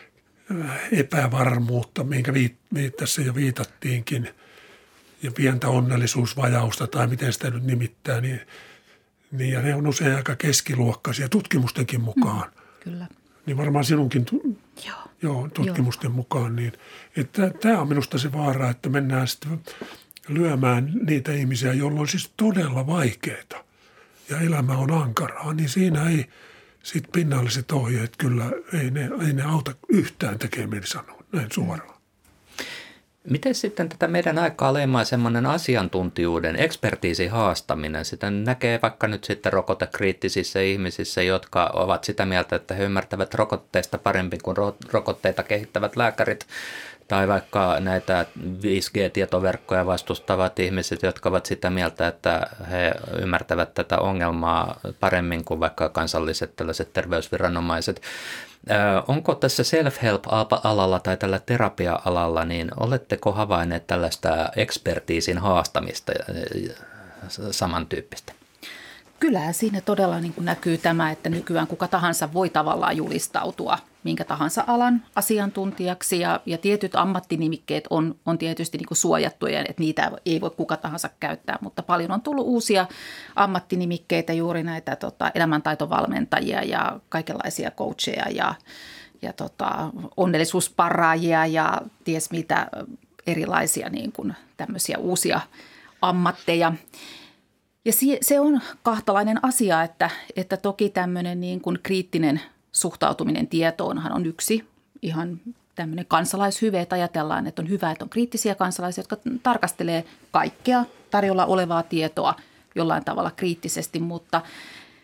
epävarmuutta, minkä tässä jo viitattiinkin, ja pientä onnellisuusvajausta tai miten sitä nyt nimittää, niin ja ne on usein aika keskiluokkaisia tutkimustenkin mukaan. Kyllä. Niin varmaan sinunkin tutkimusten mukaan. Niin, että tämä on minusta se vaara, että mennään sitten lyömään niitä ihmisiä, joilla on siis todella vaikeaa ja elämä on ankaraa, niin siinä ei sitten pinnalliset ohjeet kyllä, ei ne auta yhtään tekemään, sanoa näin suoraan. Miten sitten tätä meidän aikaa leimaa semmoinen asiantuntijuuden, ekspertiisin haastaminen? Sitä näkee vaikka nyt sitten rokotekriittisissä ihmisissä, jotka ovat sitä mieltä, että he ymmärtävät rokotteista paremmin kuin rokotteita kehittävät lääkärit. Tai vaikka näitä 5G-tietoverkkoja vastustavat ihmiset, jotka ovat sitä mieltä, että he ymmärtävät tätä ongelmaa paremmin kuin vaikka kansalliset tällaiset terveysviranomaiset. Onko tässä self-help-alalla tai tällä terapia-alalla, niin oletteko havainneet tällaista ekspertiisin haastamista samantyyppistä? Kyllähän siinä todella niin kuin näkyy tämä, että nykyään kuka tahansa voi tavallaan julistautua minkä tahansa alan asiantuntijaksi ja tietyt ammattinimikkeet on tietysti niin kuin suojattuja, että niitä ei voi kuka tahansa käyttää, mutta paljon on tullut uusia ammattinimikkeitä, juuri näitä elämäntaitovalmentajia ja kaikenlaisia coacheja ja onnellisuusparraajia ja ties mitä erilaisia niin kuin tämmöisiä uusia ammatteja. Ja se on kahtalainen asia, että toki tämmöinen niin kuin kriittinen suhtautuminen tietoonhan on yksi ihan tämmöinen kansalaishyve, että ajatellaan, että on hyvä, että on kriittisiä kansalaisia, jotka tarkastelee kaikkea tarjolla olevaa tietoa jollain tavalla kriittisesti, mutta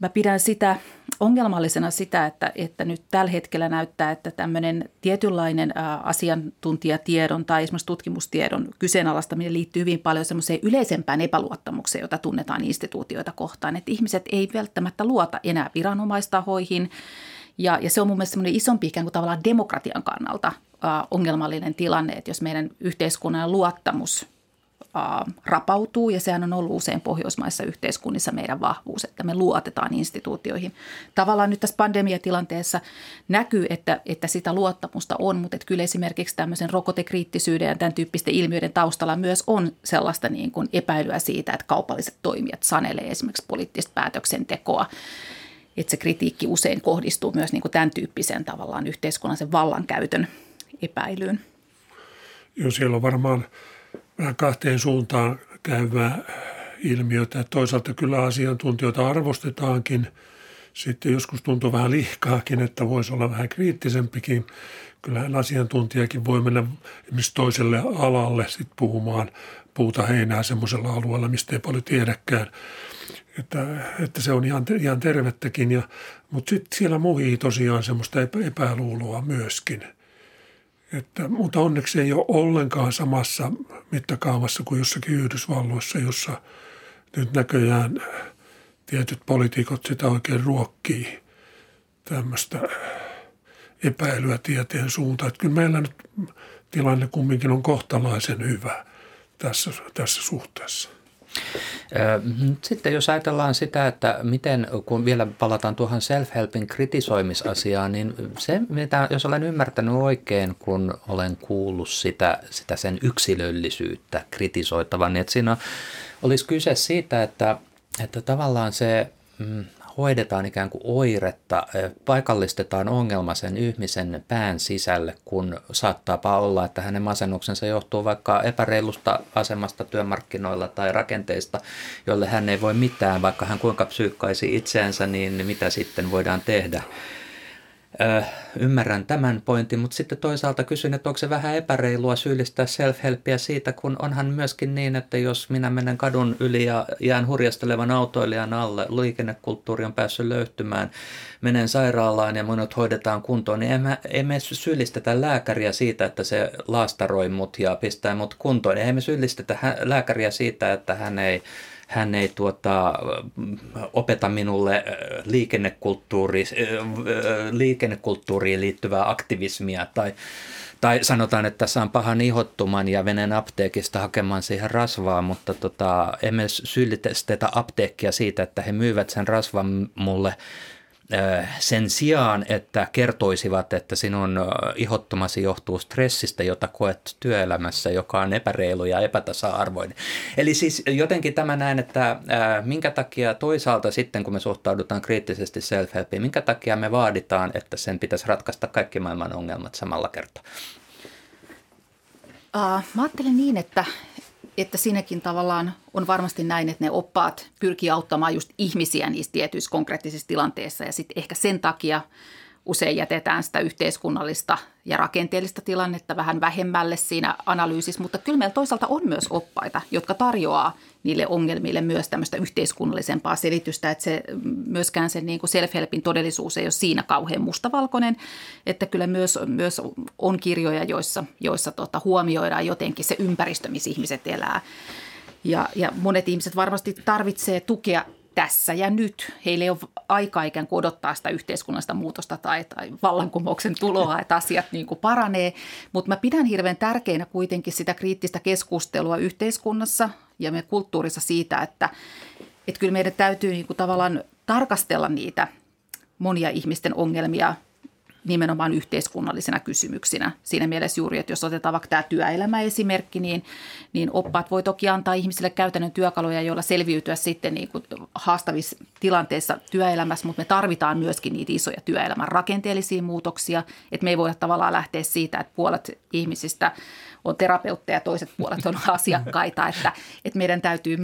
Mä pidän sitä ongelmallisena sitä, että nyt tällä hetkellä näyttää, että tämmöinen tietynlainen asiantuntijatiedon tai esimerkiksi tutkimustiedon kyseenalaistaminen liittyy hyvin paljon semmoiseen yleisempään epäluottamukseen, jota tunnetaan instituutioita kohtaan. Että ihmiset ei välttämättä luota enää viranomaistahoihin ja se on mun mielestä semmoinen isompi ikään kuin tavallaan demokratian kannalta ongelmallinen tilanne, että jos meidän yhteiskunnan luottamus rapautuu, ja sehän on ollut usein pohjoismaissa yhteiskunnissa meidän vahvuus, että me luotetaan instituutioihin. Tavallaan nyt tässä pandemiatilanteessa näkyy, että sitä luottamusta on, mutta että kyllä esimerkiksi tämmöisen rokotekriittisyyden ja tämän tyyppisten ilmiöiden taustalla myös on sellaista niin kuin epäilyä siitä, että kaupalliset toimijat sanelee esimerkiksi poliittista päätöksentekoa. Että se kritiikki usein kohdistuu myös niin kuin tämän tyyppisen tavallaan yhteiskunnallisen vallankäytön epäilyyn. Joo, siellä on varmaan vähän kahteen suuntaan käyvää ilmiötä. Toisaalta kyllä asiantuntijoita arvostetaankin. Sitten joskus tuntuu vähän lihkaakin, että voisi olla vähän kriittisempikin. Kyllähän asiantuntijakin voi mennä esimerkiksi toiselle alalle sit puhumaan puuta heinää semmoisella alueella, mistä ei paljon tiedäkään. Että se on ihan tervettäkin. Mutta sitten siellä muhii tosiaan semmoista epäluuloa myöskin. Mutta onneksi ei ole ollenkaan samassa mittakaavassa kuin jossakin Yhdysvalloissa, jossa nyt näköjään tietyt poliitikot sitä oikein ruokkii tämmöistä epäilyä tieteen suuntaan. Että kyllä meillä nyt tilanne kumminkin on kohtalaisen hyvä tässä suhteessa. Sitten jos ajatellaan sitä, että miten, kun vielä palataan tuohon self-helpin kritisoimisasiaan, niin se, mitä, jos olen ymmärtänyt oikein, kun olen kuullut sitä sen yksilöllisyyttä kritisoitavan, niin että siinä olisi kyse siitä, että tavallaan se hoidetaan ikään kuin oiretta, paikallistetaan ongelma sen ihmisen pään sisälle, kun saattaapa olla, että hänen masennuksensa johtuu vaikka epäreilusta asemasta työmarkkinoilla tai rakenteista, jolle hän ei voi mitään, vaikka hän kuinka psyykkaisi itseänsä, niin mitä sitten voidaan tehdä. Ymmärrän tämän pointin, mutta sitten toisaalta kysyn, että onko se vähän epäreilua syyllistää self-helppiä siitä, kun onhan myöskin niin, että jos minä menen kadun yli ja jään hurjastelevan autoilijan alle, liikennekulttuuri on päässyt löyhtymään, menen sairaalaan ja minut hoidetaan kuntoon, niin emme syyllistetä lääkäriä siitä, että se laastaroi mut ja pistää mut kuntoon. Emme syyllistetä lääkäriä siitä, että hän ei opeta minulle liikennekulttuuriin liittyvää aktivismia tai sanotaan, että saan pahan ihottuman ja menen apteekista hakemaan siihen rasvaa, mutta emme syyllistetä apteekkia siitä, että he myyvät sen rasvan mulle sen sijaan, että kertoisivat, että sinun ihottumasi johtuu stressistä, jota koet työelämässä, joka on epäreilu ja epätasa-arvoinen. Eli siis jotenkin tämä näen, että minkä takia toisaalta sitten, kun me suhtaudutaan kriittisesti self-helpiin, minkä takia me vaaditaan, että sen pitäisi ratkaista kaikki maailman ongelmat samalla kertaa? Mä ajattelen niin, että siinäkin tavallaan on varmasti näin, että ne oppaat pyrkii auttamaan just ihmisiä niissä tietyissä konkreettisissa tilanteissa ja sitten ehkä sen takia usein jätetään sitä yhteiskunnallista ja rakenteellista tilannetta vähän vähemmälle siinä analyysissä, mutta kyllä meillä toisaalta on myös oppaita, jotka tarjoaa niille ongelmille myös tämmöistä yhteiskunnallisempaa selitystä, että myöskään se niin kuin self-helpin todellisuus ei ole siinä kauhean mustavalkoinen, että kyllä myös on kirjoja, joissa huomioidaan jotenkin se ympäristö, missä ihmiset elää. Ja monet ihmiset varmasti tarvitsee tukea tässä ja nyt. Heillä ei ole aikaa ikään kuin odottaa sitä yhteiskunnallista muutosta tai vallankumouksen tuloa, että asiat niin kuin paranee. Mutta mä pidän hirveän tärkeänä kuitenkin sitä kriittistä keskustelua yhteiskunnassa ja meidän kulttuurissa siitä, että kyllä meidän täytyy niin kuin tavallaan tarkastella niitä monia ihmisten ongelmia nimenomaan yhteiskunnallisena kysymyksinä. Siinä mielessä juuri, että jos otetaan vaikka tämä työelämäesimerkki, niin oppaat voi toki antaa ihmisille käytännön työkaluja, joilla selviytyä sitten niin kuin haastavissa tilanteissa työelämässä, mutta me tarvitaan myöskin niitä isoja työelämän rakenteellisia muutoksia, että me ei voida tavallaan lähteä siitä, että puolet ihmisistä on terapeutteja ja toiset puolet on asiakkaita, että meidän täytyy myös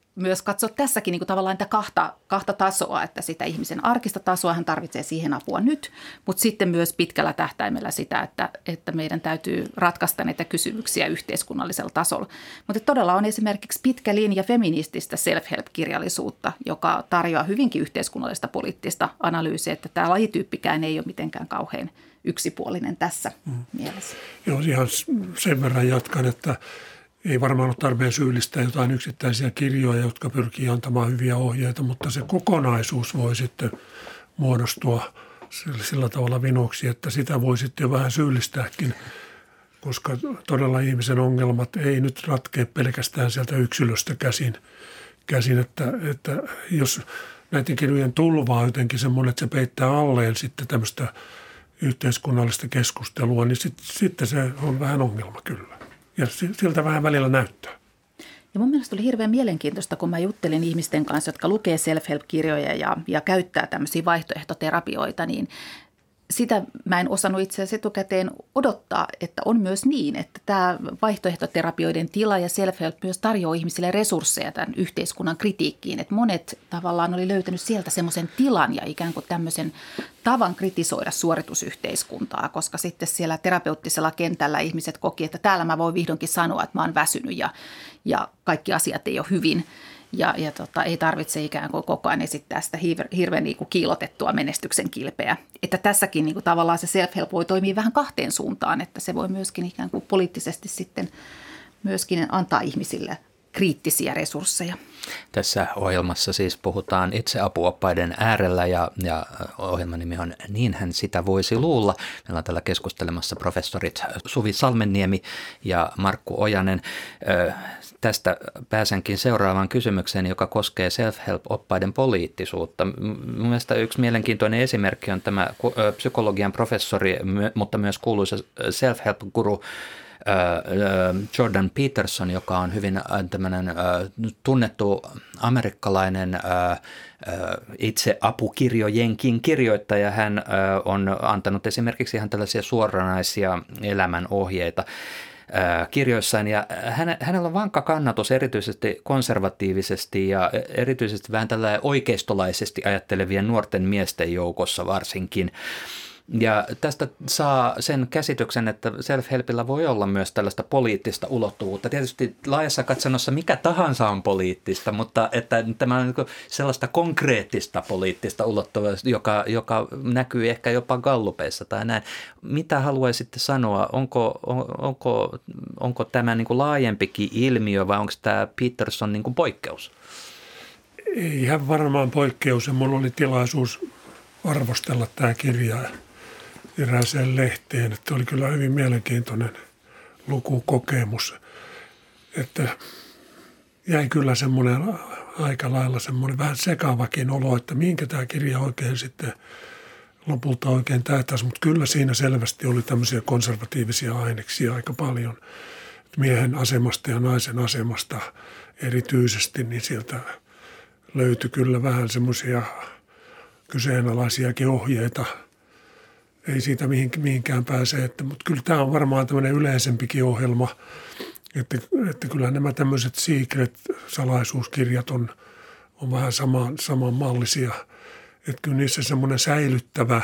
myös katsoa tässäkin niin kuin tavallaan niitä kahta tasoa, että sitä ihmisen arkista tasoa hän tarvitsee siihen apua nyt, mutta sitten myös pitkällä tähtäimellä sitä, että meidän täytyy ratkaista näitä kysymyksiä yhteiskunnallisella tasolla. Mutta todella on esimerkiksi pitkä linja feminististä self-help-kirjallisuutta, joka tarjoaa hyvinkin yhteiskunnallista poliittista analyysiä, että tämä lajityyppikään ei ole mitenkään kauhean yksipuolinen tässä mielessä. Joo, ihan sen verran jatkan, että ei varmaan ole tarpeen syyllistää jotain yksittäisiä kirjoja, jotka pyrkii antamaan hyviä ohjeita, mutta se kokonaisuus voi sitten muodostua sillä tavalla vinoksi, että sitä voi sitten jo vähän syyllistääkin, koska todella ihmisen ongelmat ei nyt ratkea pelkästään sieltä yksilöstä käsin että jos näiden kirjojen tulva on jotenkin semmoinen, että se peittää alleen sitten tämmöistä yhteiskunnallista keskustelua, niin sitten se on vähän ongelma kyllä. Ja siltä vähän välillä näyttää. Ja mun mielestä oli hirveän mielenkiintoista, kun mä juttelin ihmisten kanssa, jotka lukee self-help-kirjoja ja käyttää tämmöisiä vaihtoehtoterapioita, niin sitä mä en osannut itse asiassa etukäteen odottaa, että on myös niin, että tämä vaihtoehtoterapioiden tila ja self-help myös tarjoaa ihmisille resursseja tämän yhteiskunnan kritiikkiin. Että monet tavallaan oli löytänyt sieltä semmoisen tilan ja ikään kuin tämmöisen tavan kritisoida suoritusyhteiskuntaa, koska sitten siellä terapeuttisella kentällä ihmiset koki, että täällä mä voin vihdoinkin sanoa, että mä oon väsynyt ja kaikki asiat ei ole hyvin. Ja ei tarvitse ikään kuin koko ajan esittää sitä hirveän niin kuin kiilotettua menestyksen kilpeä. Että tässäkin niin kuin tavallaan se self-help voi toimia vähän kahteen suuntaan, että se voi myöskin ikään kuin poliittisesti sitten myöskin antaa ihmisille kriittisiä resursseja. Tässä ohjelmassa siis puhutaan itseapuoppaiden äärellä ja ohjelman nimi on Niinhän sitä voisi luulla. Meillä on täällä keskustelemassa professorit Suvi Salmenniemi ja Markku Ojanen. Tästä pääsenkin seuraavaan kysymykseen, joka koskee self-help-oppaiden poliittisuutta. Mun mielestä yksi mielenkiintoinen esimerkki on tämä psykologian professori, mutta myös kuuluisa self-help-guru Jordan Peterson, joka on hyvin tämmöinen tunnettu amerikkalainen itseapukirjojenkin kirjoittaja. Hän on antanut esimerkiksi ihan tällaisia suoranaisia elämänohjeita kirjoissaan, ja hänellä on vankka kannatus erityisesti konservatiivisesti ja erityisesti vähän tällä oikeistolaisesti ajattelevien nuorten miesten joukossa varsinkin. Ja tästä saa sen käsityksen, että self-helpillä voi olla myös tällaista poliittista ulottuvuutta. Tietysti laajassa katsannossa mikä tahansa on poliittista, mutta että tämä on sellaista konkreettista poliittista ulottuvuutta, joka näkyy ehkä jopa gallupeissa tai näin. Mitä haluaisitte sanoa? Onko tämä niin kuin laajempikin ilmiö vai onko tämä Peterson niin kuin poikkeus? Ei ihan varmaan poikkeus. Ja minulla oli tilaisuus arvostella tämä kirja erääseen lehteen, että oli kyllä hyvin mielenkiintoinen lukukokemus, että jäi kyllä semmoinen aika lailla semmoinen vähän sekavakin olo, että minkä tämä kirja oikein sitten lopulta oikein tähtäisi, mutta kyllä siinä selvästi oli tämmöisiä konservatiivisia aineksia aika paljon, miehen asemasta ja naisen asemasta erityisesti, niin sieltä löytyi kyllä vähän semmoisia kyseenalaisiakin ohjeita. Ei siitä mihinkään pääse, mutta kyllä tämä on varmaan tämmöinen yleisempikin ohjelma, että kyllä nämä tämmöiset secret-salaisuuskirjat on vähän samanmallisia, että kyllä niissä semmoinen säilyttävä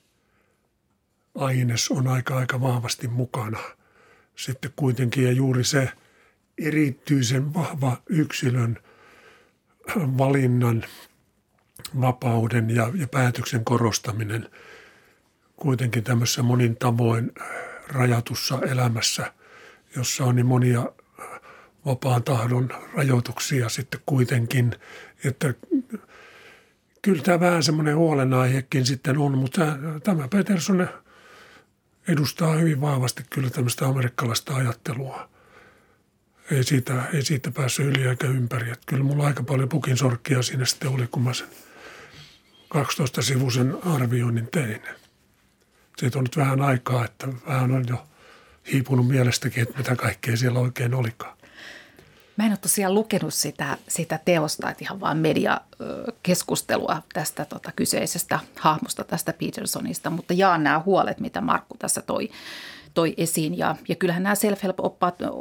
aines on aika vahvasti mukana. Sitten kuitenkin ja juuri se erityisen vahva yksilön valinnan, vapauden ja päätöksen korostaminen kuitenkin tämmöisessä monin tavoin rajatussa elämässä, jossa on niin monia vapaan tahdon rajoituksia sitten kuitenkin, että kyllä tämä vähän semmoinen huolenaihekin sitten on, mutta tämä Peterson edustaa hyvin vahvasti kyllä tämmöistä amerikkalaista ajattelua. Ei siitä päässyt yli eikä ympäri. Että kyllä mulla aika paljon pukin sorkkia siinä sitten oli, kun mä sen 12-sivuisen arvioinnin tein. Siitä on nyt vähän aikaa, että vähän on jo hiipunut mielestäkin, että mitä kaikkea siellä oikein olikaan. Mä en ole tosiaan lukenut sitä teosta, että ihan vaan mediakeskustelua tästä kyseisestä hahmosta, tästä Petersonista, mutta jaan nämä huolet, mitä Markku tässä toi esiin. Ja kyllähän nämä self-help-oppaat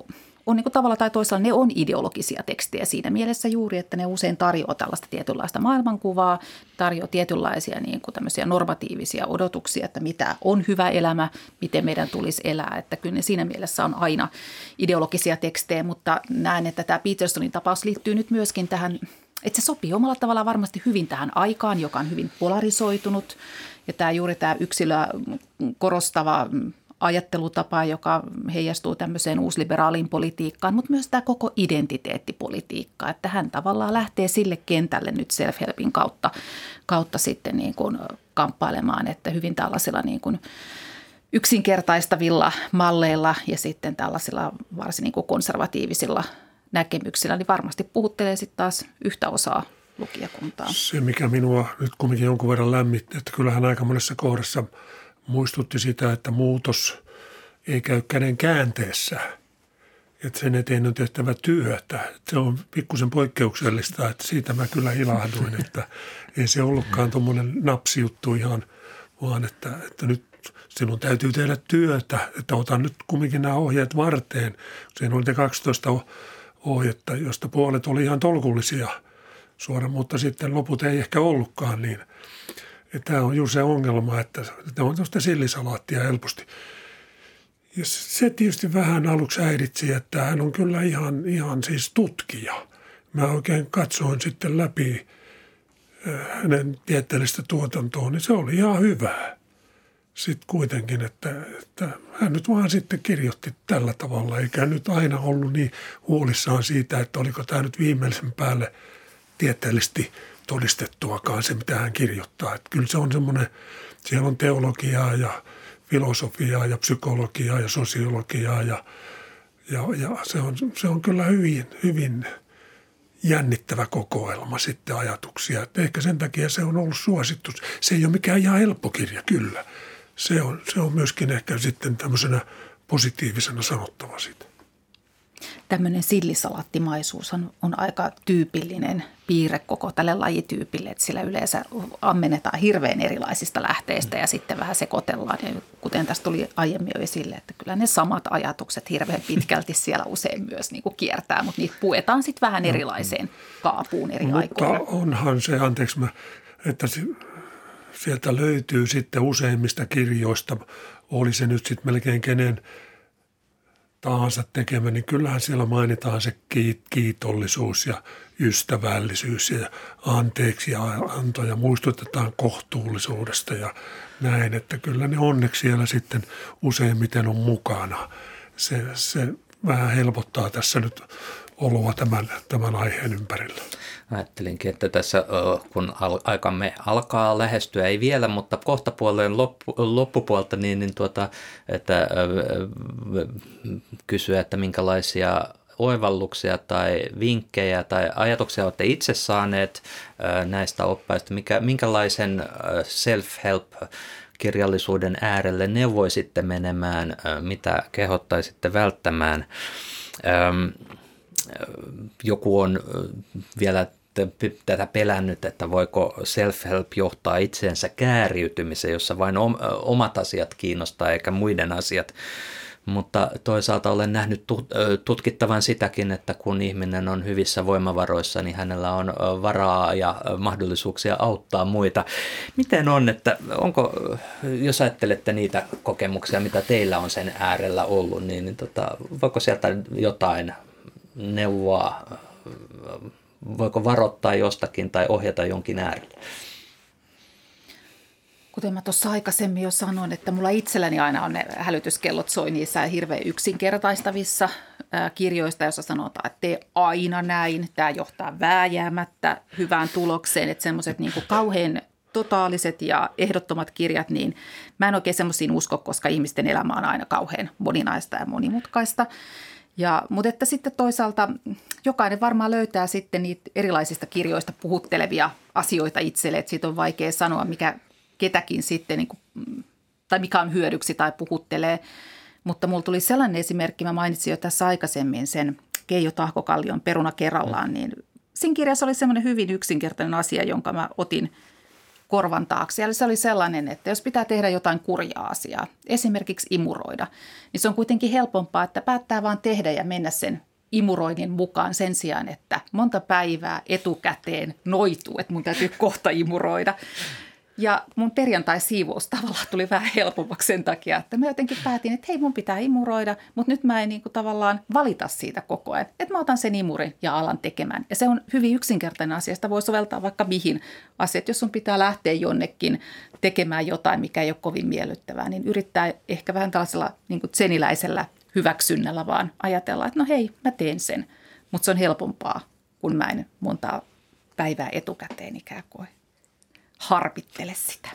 on niin kuin tavalla tai toisella, ne on ideologisia tekstejä siinä mielessä juuri, että ne usein tarjoaa tällaista tietynlaista maailmankuvaa, tarjoaa tietynlaisia niin kuin tämmöisiä normatiivisia odotuksia, että mitä on hyvä elämä, miten meidän tulisi elää. Että kyllä ne siinä mielessä on aina ideologisia tekstejä, mutta näen, että tämä Petersonin tapaus liittyy nyt myöskin tähän, että se sopii omalla tavallaan varmasti hyvin tähän aikaan, joka on hyvin polarisoitunut. Ja tämä juuri tämä yksilöä korostava ajattelutapa, joka heijastuu tämmöiseen uusliberaaliin politiikkaan, mutta myös tämä koko identiteettipolitiikka, että hän tavallaan lähtee sille kentälle nyt self-helpin kautta sitten niin kuin kamppailemaan, että hyvin tällaisilla niin kuin yksinkertaistavilla malleilla ja sitten tällaisilla varsin niin kuin konservatiivisilla näkemyksillä, niin varmasti puhuttelee sitten taas yhtä osaa lukijakuntaa. Se, mikä minua nyt kumminkin jonkun verran lämmitti, että kyllähän aika monessa kohdassa muistutti sitä, että muutos ei käy käden käänteessä, että sen eteen on tehtävä työtä. Että se on pikkusen poikkeuksellista, että siitä mä kyllä ilahduin, että ei se ollutkaan tuommoinen napsijuttu ihan, vaan että nyt sinun täytyy tehdä työtä, että otan nyt kumminkin nämä ohjeet varteen. Siinä oli 12 ohjetta, josta puolet oli ihan tolkullisia suoraan, mutta sitten loput ei ehkä ollutkaan niin. Tämä on juuri se ongelma, että ne on tuosta sillisalaattia helposti. Ja se tietysti vähän aluksi häiritsi, että hän on kyllä ihan siis tutkija. Mä oikein katsoin sitten läpi hänen tieteellistä tuotantoon, niin se oli ihan hyvää. Sitten kuitenkin, että hän nyt vaan sitten kirjoitti tällä tavalla, eikä nyt aina ollut niin huolissaan siitä, että oliko tämä nyt viimeisen päälle tieteellisesti todistettuakaan se, mitä hän kirjoittaa. Että kyllä se on semmoinen, siellä on teologiaa ja filosofiaa ja psykologiaa ja sosiologiaa ja se on kyllä hyvin jännittävä kokoelma sitten ajatuksia. Että ehkä sen takia se on ollut suosittu. Se ei ole mikään ihan helppo kirja, kyllä. Se on myöskin ehkä sitten tämmöisenä positiivisena sanottava siitä. Tämmöinen sillisalaattimaisuus on aika tyypillinen piirre koko tälle lajityypille, että sillä yleensä ammennetaan hirveän erilaisista lähteistä ja sitten vähän sekoitellaan. Ja kuten tästä tuli aiemmin jo esille, että kyllä ne samat ajatukset hirveän pitkälti siellä usein myös niin kuin kiertää, mutta niitä puetaan sitten vähän erilaiseen kaapuun eri aikoina. Mutta onhan se, että sieltä löytyy sitten useimmista kirjoista, oli se nyt sitten melkein kenen tahansa tekemä, niin kyllähän siellä mainitaan se kiitollisuus ja ystävällisyys ja anteeksi ja anto ja muistutetaan kohtuullisuudesta ja näin, että kyllä ne onneksi siellä sitten useimmiten on mukana. Se vähän helpottaa tässä nyt oloa tämän aiheen ympärillä. Ajattelinkin, että tässä kun aikamme alkaa lähestyä, ei vielä, mutta kohtapuoleen loppupuolta, että kysyä, että minkälaisia oivalluksia tai vinkkejä tai ajatuksia olette itse saaneet näistä oppaista, minkälaisen self-help-kirjallisuuden äärelle neuvoisitte menemään, mitä kehottaisitte välttämään. Joku on vielä tätä pelännyt, että voiko self-help johtaa itseensä kääriytymiseen, jossa vain omat asiat kiinnostaa eikä muiden asiat. Mutta toisaalta olen nähnyt tutkittavan sitäkin, että kun ihminen on hyvissä voimavaroissa, niin hänellä on varaa ja mahdollisuuksia auttaa muita. Miten on, jos ajattelette niitä kokemuksia, mitä teillä on sen äärellä ollut, niin voiko sieltä jotain neuvoa, voiko varoittaa jostakin tai ohjata jonkin äärelle? Kuten mä tuossa aikaisemmin jo sanoin, että mulla itselläni aina on ne hälytyskellot soi niissä hirveän yksinkertaistavissa kirjoista, jossa sanotaan, että tee aina näin, tämä johtaa vääjäämättä hyvään tulokseen, että semmoiset niin kuin kauhean totaaliset ja ehdottomat kirjat, niin mä en oikein semmoisiin usko, koska ihmisten elämä on aina kauhean moninaista ja monimutkaista. Mutta että sitten toisaalta jokainen varmaan löytää sitten niitä erilaisista kirjoista puhuttelevia asioita itselle, että siitä on vaikea sanoa, mikä ketäkin sitten, niin kuin, tai mikä on hyödyksi tai puhuttelee. Mutta mulla tuli sellainen esimerkki, mä mainitsin jo tässä aikaisemmin sen Keijo Tahkokallion Peruna kerrallaan, niin siinä kirjassa oli semmoinen hyvin yksinkertainen asia, jonka mä otin korvan taakse. Ja se oli sellainen, että jos pitää tehdä jotain kurjaa asiaa, esimerkiksi imuroida, niin se on kuitenkin helpompaa, että päättää vaan tehdä ja mennä sen imuroinnin mukaan sen sijaan, että monta päivää etukäteen noituu, että mun täytyy kohta imuroida. Ja mun perjantai-siivous tavallaan tuli vähän helpommaksi sen takia, että mä jotenkin päätin, että hei, mun pitää imuroida, mutta nyt mä en niin kuin tavallaan valita siitä koko ajan. Että mä otan sen imurin ja alan tekemään. Ja se on hyvin yksinkertainen asia, sitä voi soveltaa vaikka mihin asiat. Jos sun pitää lähteä jonnekin tekemään jotain, mikä ei ole kovin miellyttävää, niin yrittää ehkä vähän tällaisella niin kuin tseniläisellä hyväksynnällä vaan ajatella, että no hei, mä teen sen. Mutta se on helpompaa, kun mä en montaa päivää etukäteen ikään kuin harpittele sitä.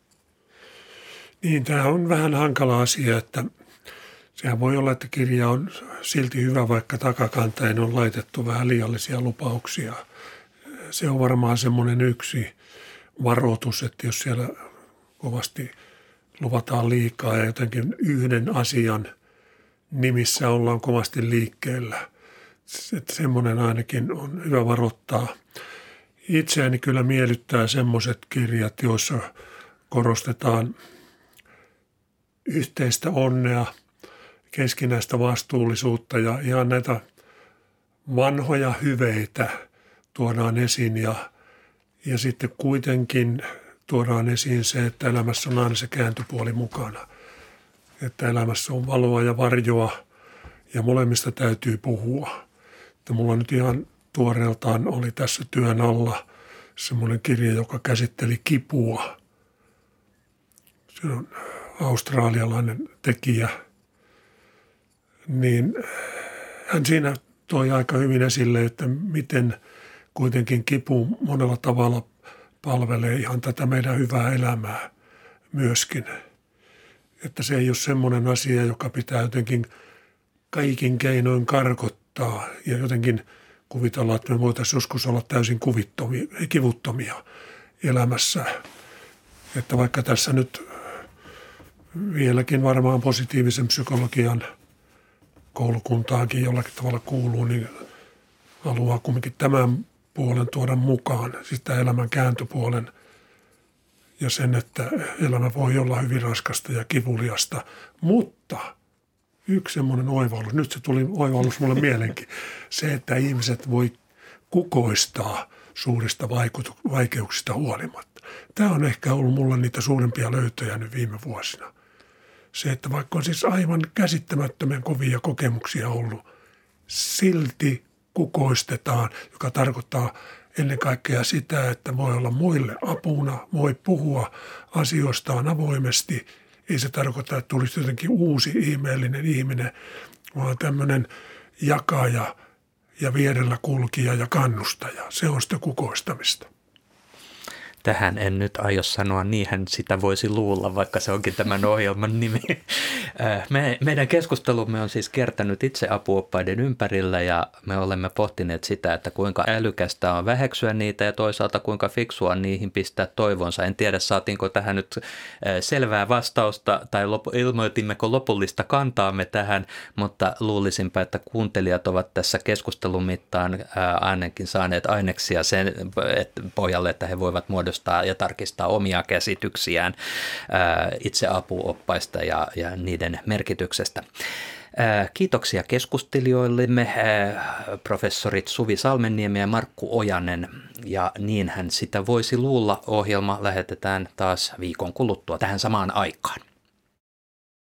Niin, tämä on vähän hankala asia, että sehän voi olla, että kirja on silti hyvä, vaikka takakanteen on laitettu vähän liiallisia lupauksia. Se on varmaan semmoinen yksi varoitus, että jos siellä kovasti luvataan liikaa ja jotenkin yhden asian nimissä ollaan kovasti liikkeellä, että semmoinen ainakin on hyvä varoittaa. Itseäni kyllä miellyttää semmoiset kirjat, joissa korostetaan yhteistä onnea, keskinäistä vastuullisuutta ja ihan näitä vanhoja hyveitä tuodaan esiin ja sitten kuitenkin tuodaan esiin se, että elämässä on aina se kääntöpuoli mukana. Että elämässä on valoa ja varjoa ja molemmista täytyy puhua. Että mulla nyt ihan tuoreeltaan oli tässä työn alla semmoinen kirja, joka käsitteli kipua. Se on australialainen tekijä. Niin hän siinä toi aika hyvin esille, että miten kuitenkin kipu monella tavalla palvelee ihan tätä meidän hyvää elämää myöskin. Että se ei ole semmoinen asia, joka pitää jotenkin kaikin keinoin karkottaa ja jotenkin kuvitella, että me voitaisiin joskus olla täysin kivuttomia elämässä. Että vaikka tässä nyt vieläkin varmaan positiivisen psykologian koulukuntaankin jollakin tavalla kuuluu, niin haluaa kumminkin tämän puolen tuoda mukaan, sitä elämän kääntöpuolen ja sen, että elämä voi olla hyvin raskasta ja kivuliasta, mutta yksi semmoinen oivallus, nyt se tuli oivallus mulle mielenkin, se, että ihmiset voi kukoistaa suurista vaikeuksista huolimatta. Tämä on ehkä ollut mulla niitä suurempia löytöjä nyt viime vuosina. Se, että vaikka on siis aivan käsittämättömän kovia kokemuksia ollut, silti kukoistetaan, joka tarkoittaa ennen kaikkea sitä, että voi olla muille apuna, voi puhua asioistaan avoimesti. Ei se tarkoita, että tulisi jotenkin uusi ihmeellinen ihminen, vaan tämmöinen jakaja ja vierellä kulkija ja kannustaja. Se on sitä kukoistamista. Tähän en nyt aio sanoa, niinhän sitä voisi luulla, vaikka se onkin tämän ohjelman nimi. Meidän keskustelumme on siis kiertänyt itseapuoppaiden ympärillä ja me olemme pohtineet sitä, että kuinka älykästä on väheksyä niitä ja toisaalta kuinka fiksua niihin pistää toivonsa. En tiedä, saatiinko tähän nyt selvää vastausta tai ilmoitimmeko lopullista kantaamme tähän, mutta luulisinpä, että kuuntelijat ovat tässä keskustelun mittaan ainakin saaneet aineksia sen pohjalle, että he voivat muodostaa ja tarkistaa omia käsityksiään itseapuoppaista ja niiden merkityksestä. Kiitoksia keskustelijoillemme, professorit Suvi Salmenniemi ja Markku Ojanen. Ja niinhän sitä voisi luulla, ohjelma lähetetään taas viikon kuluttua tähän samaan aikaan.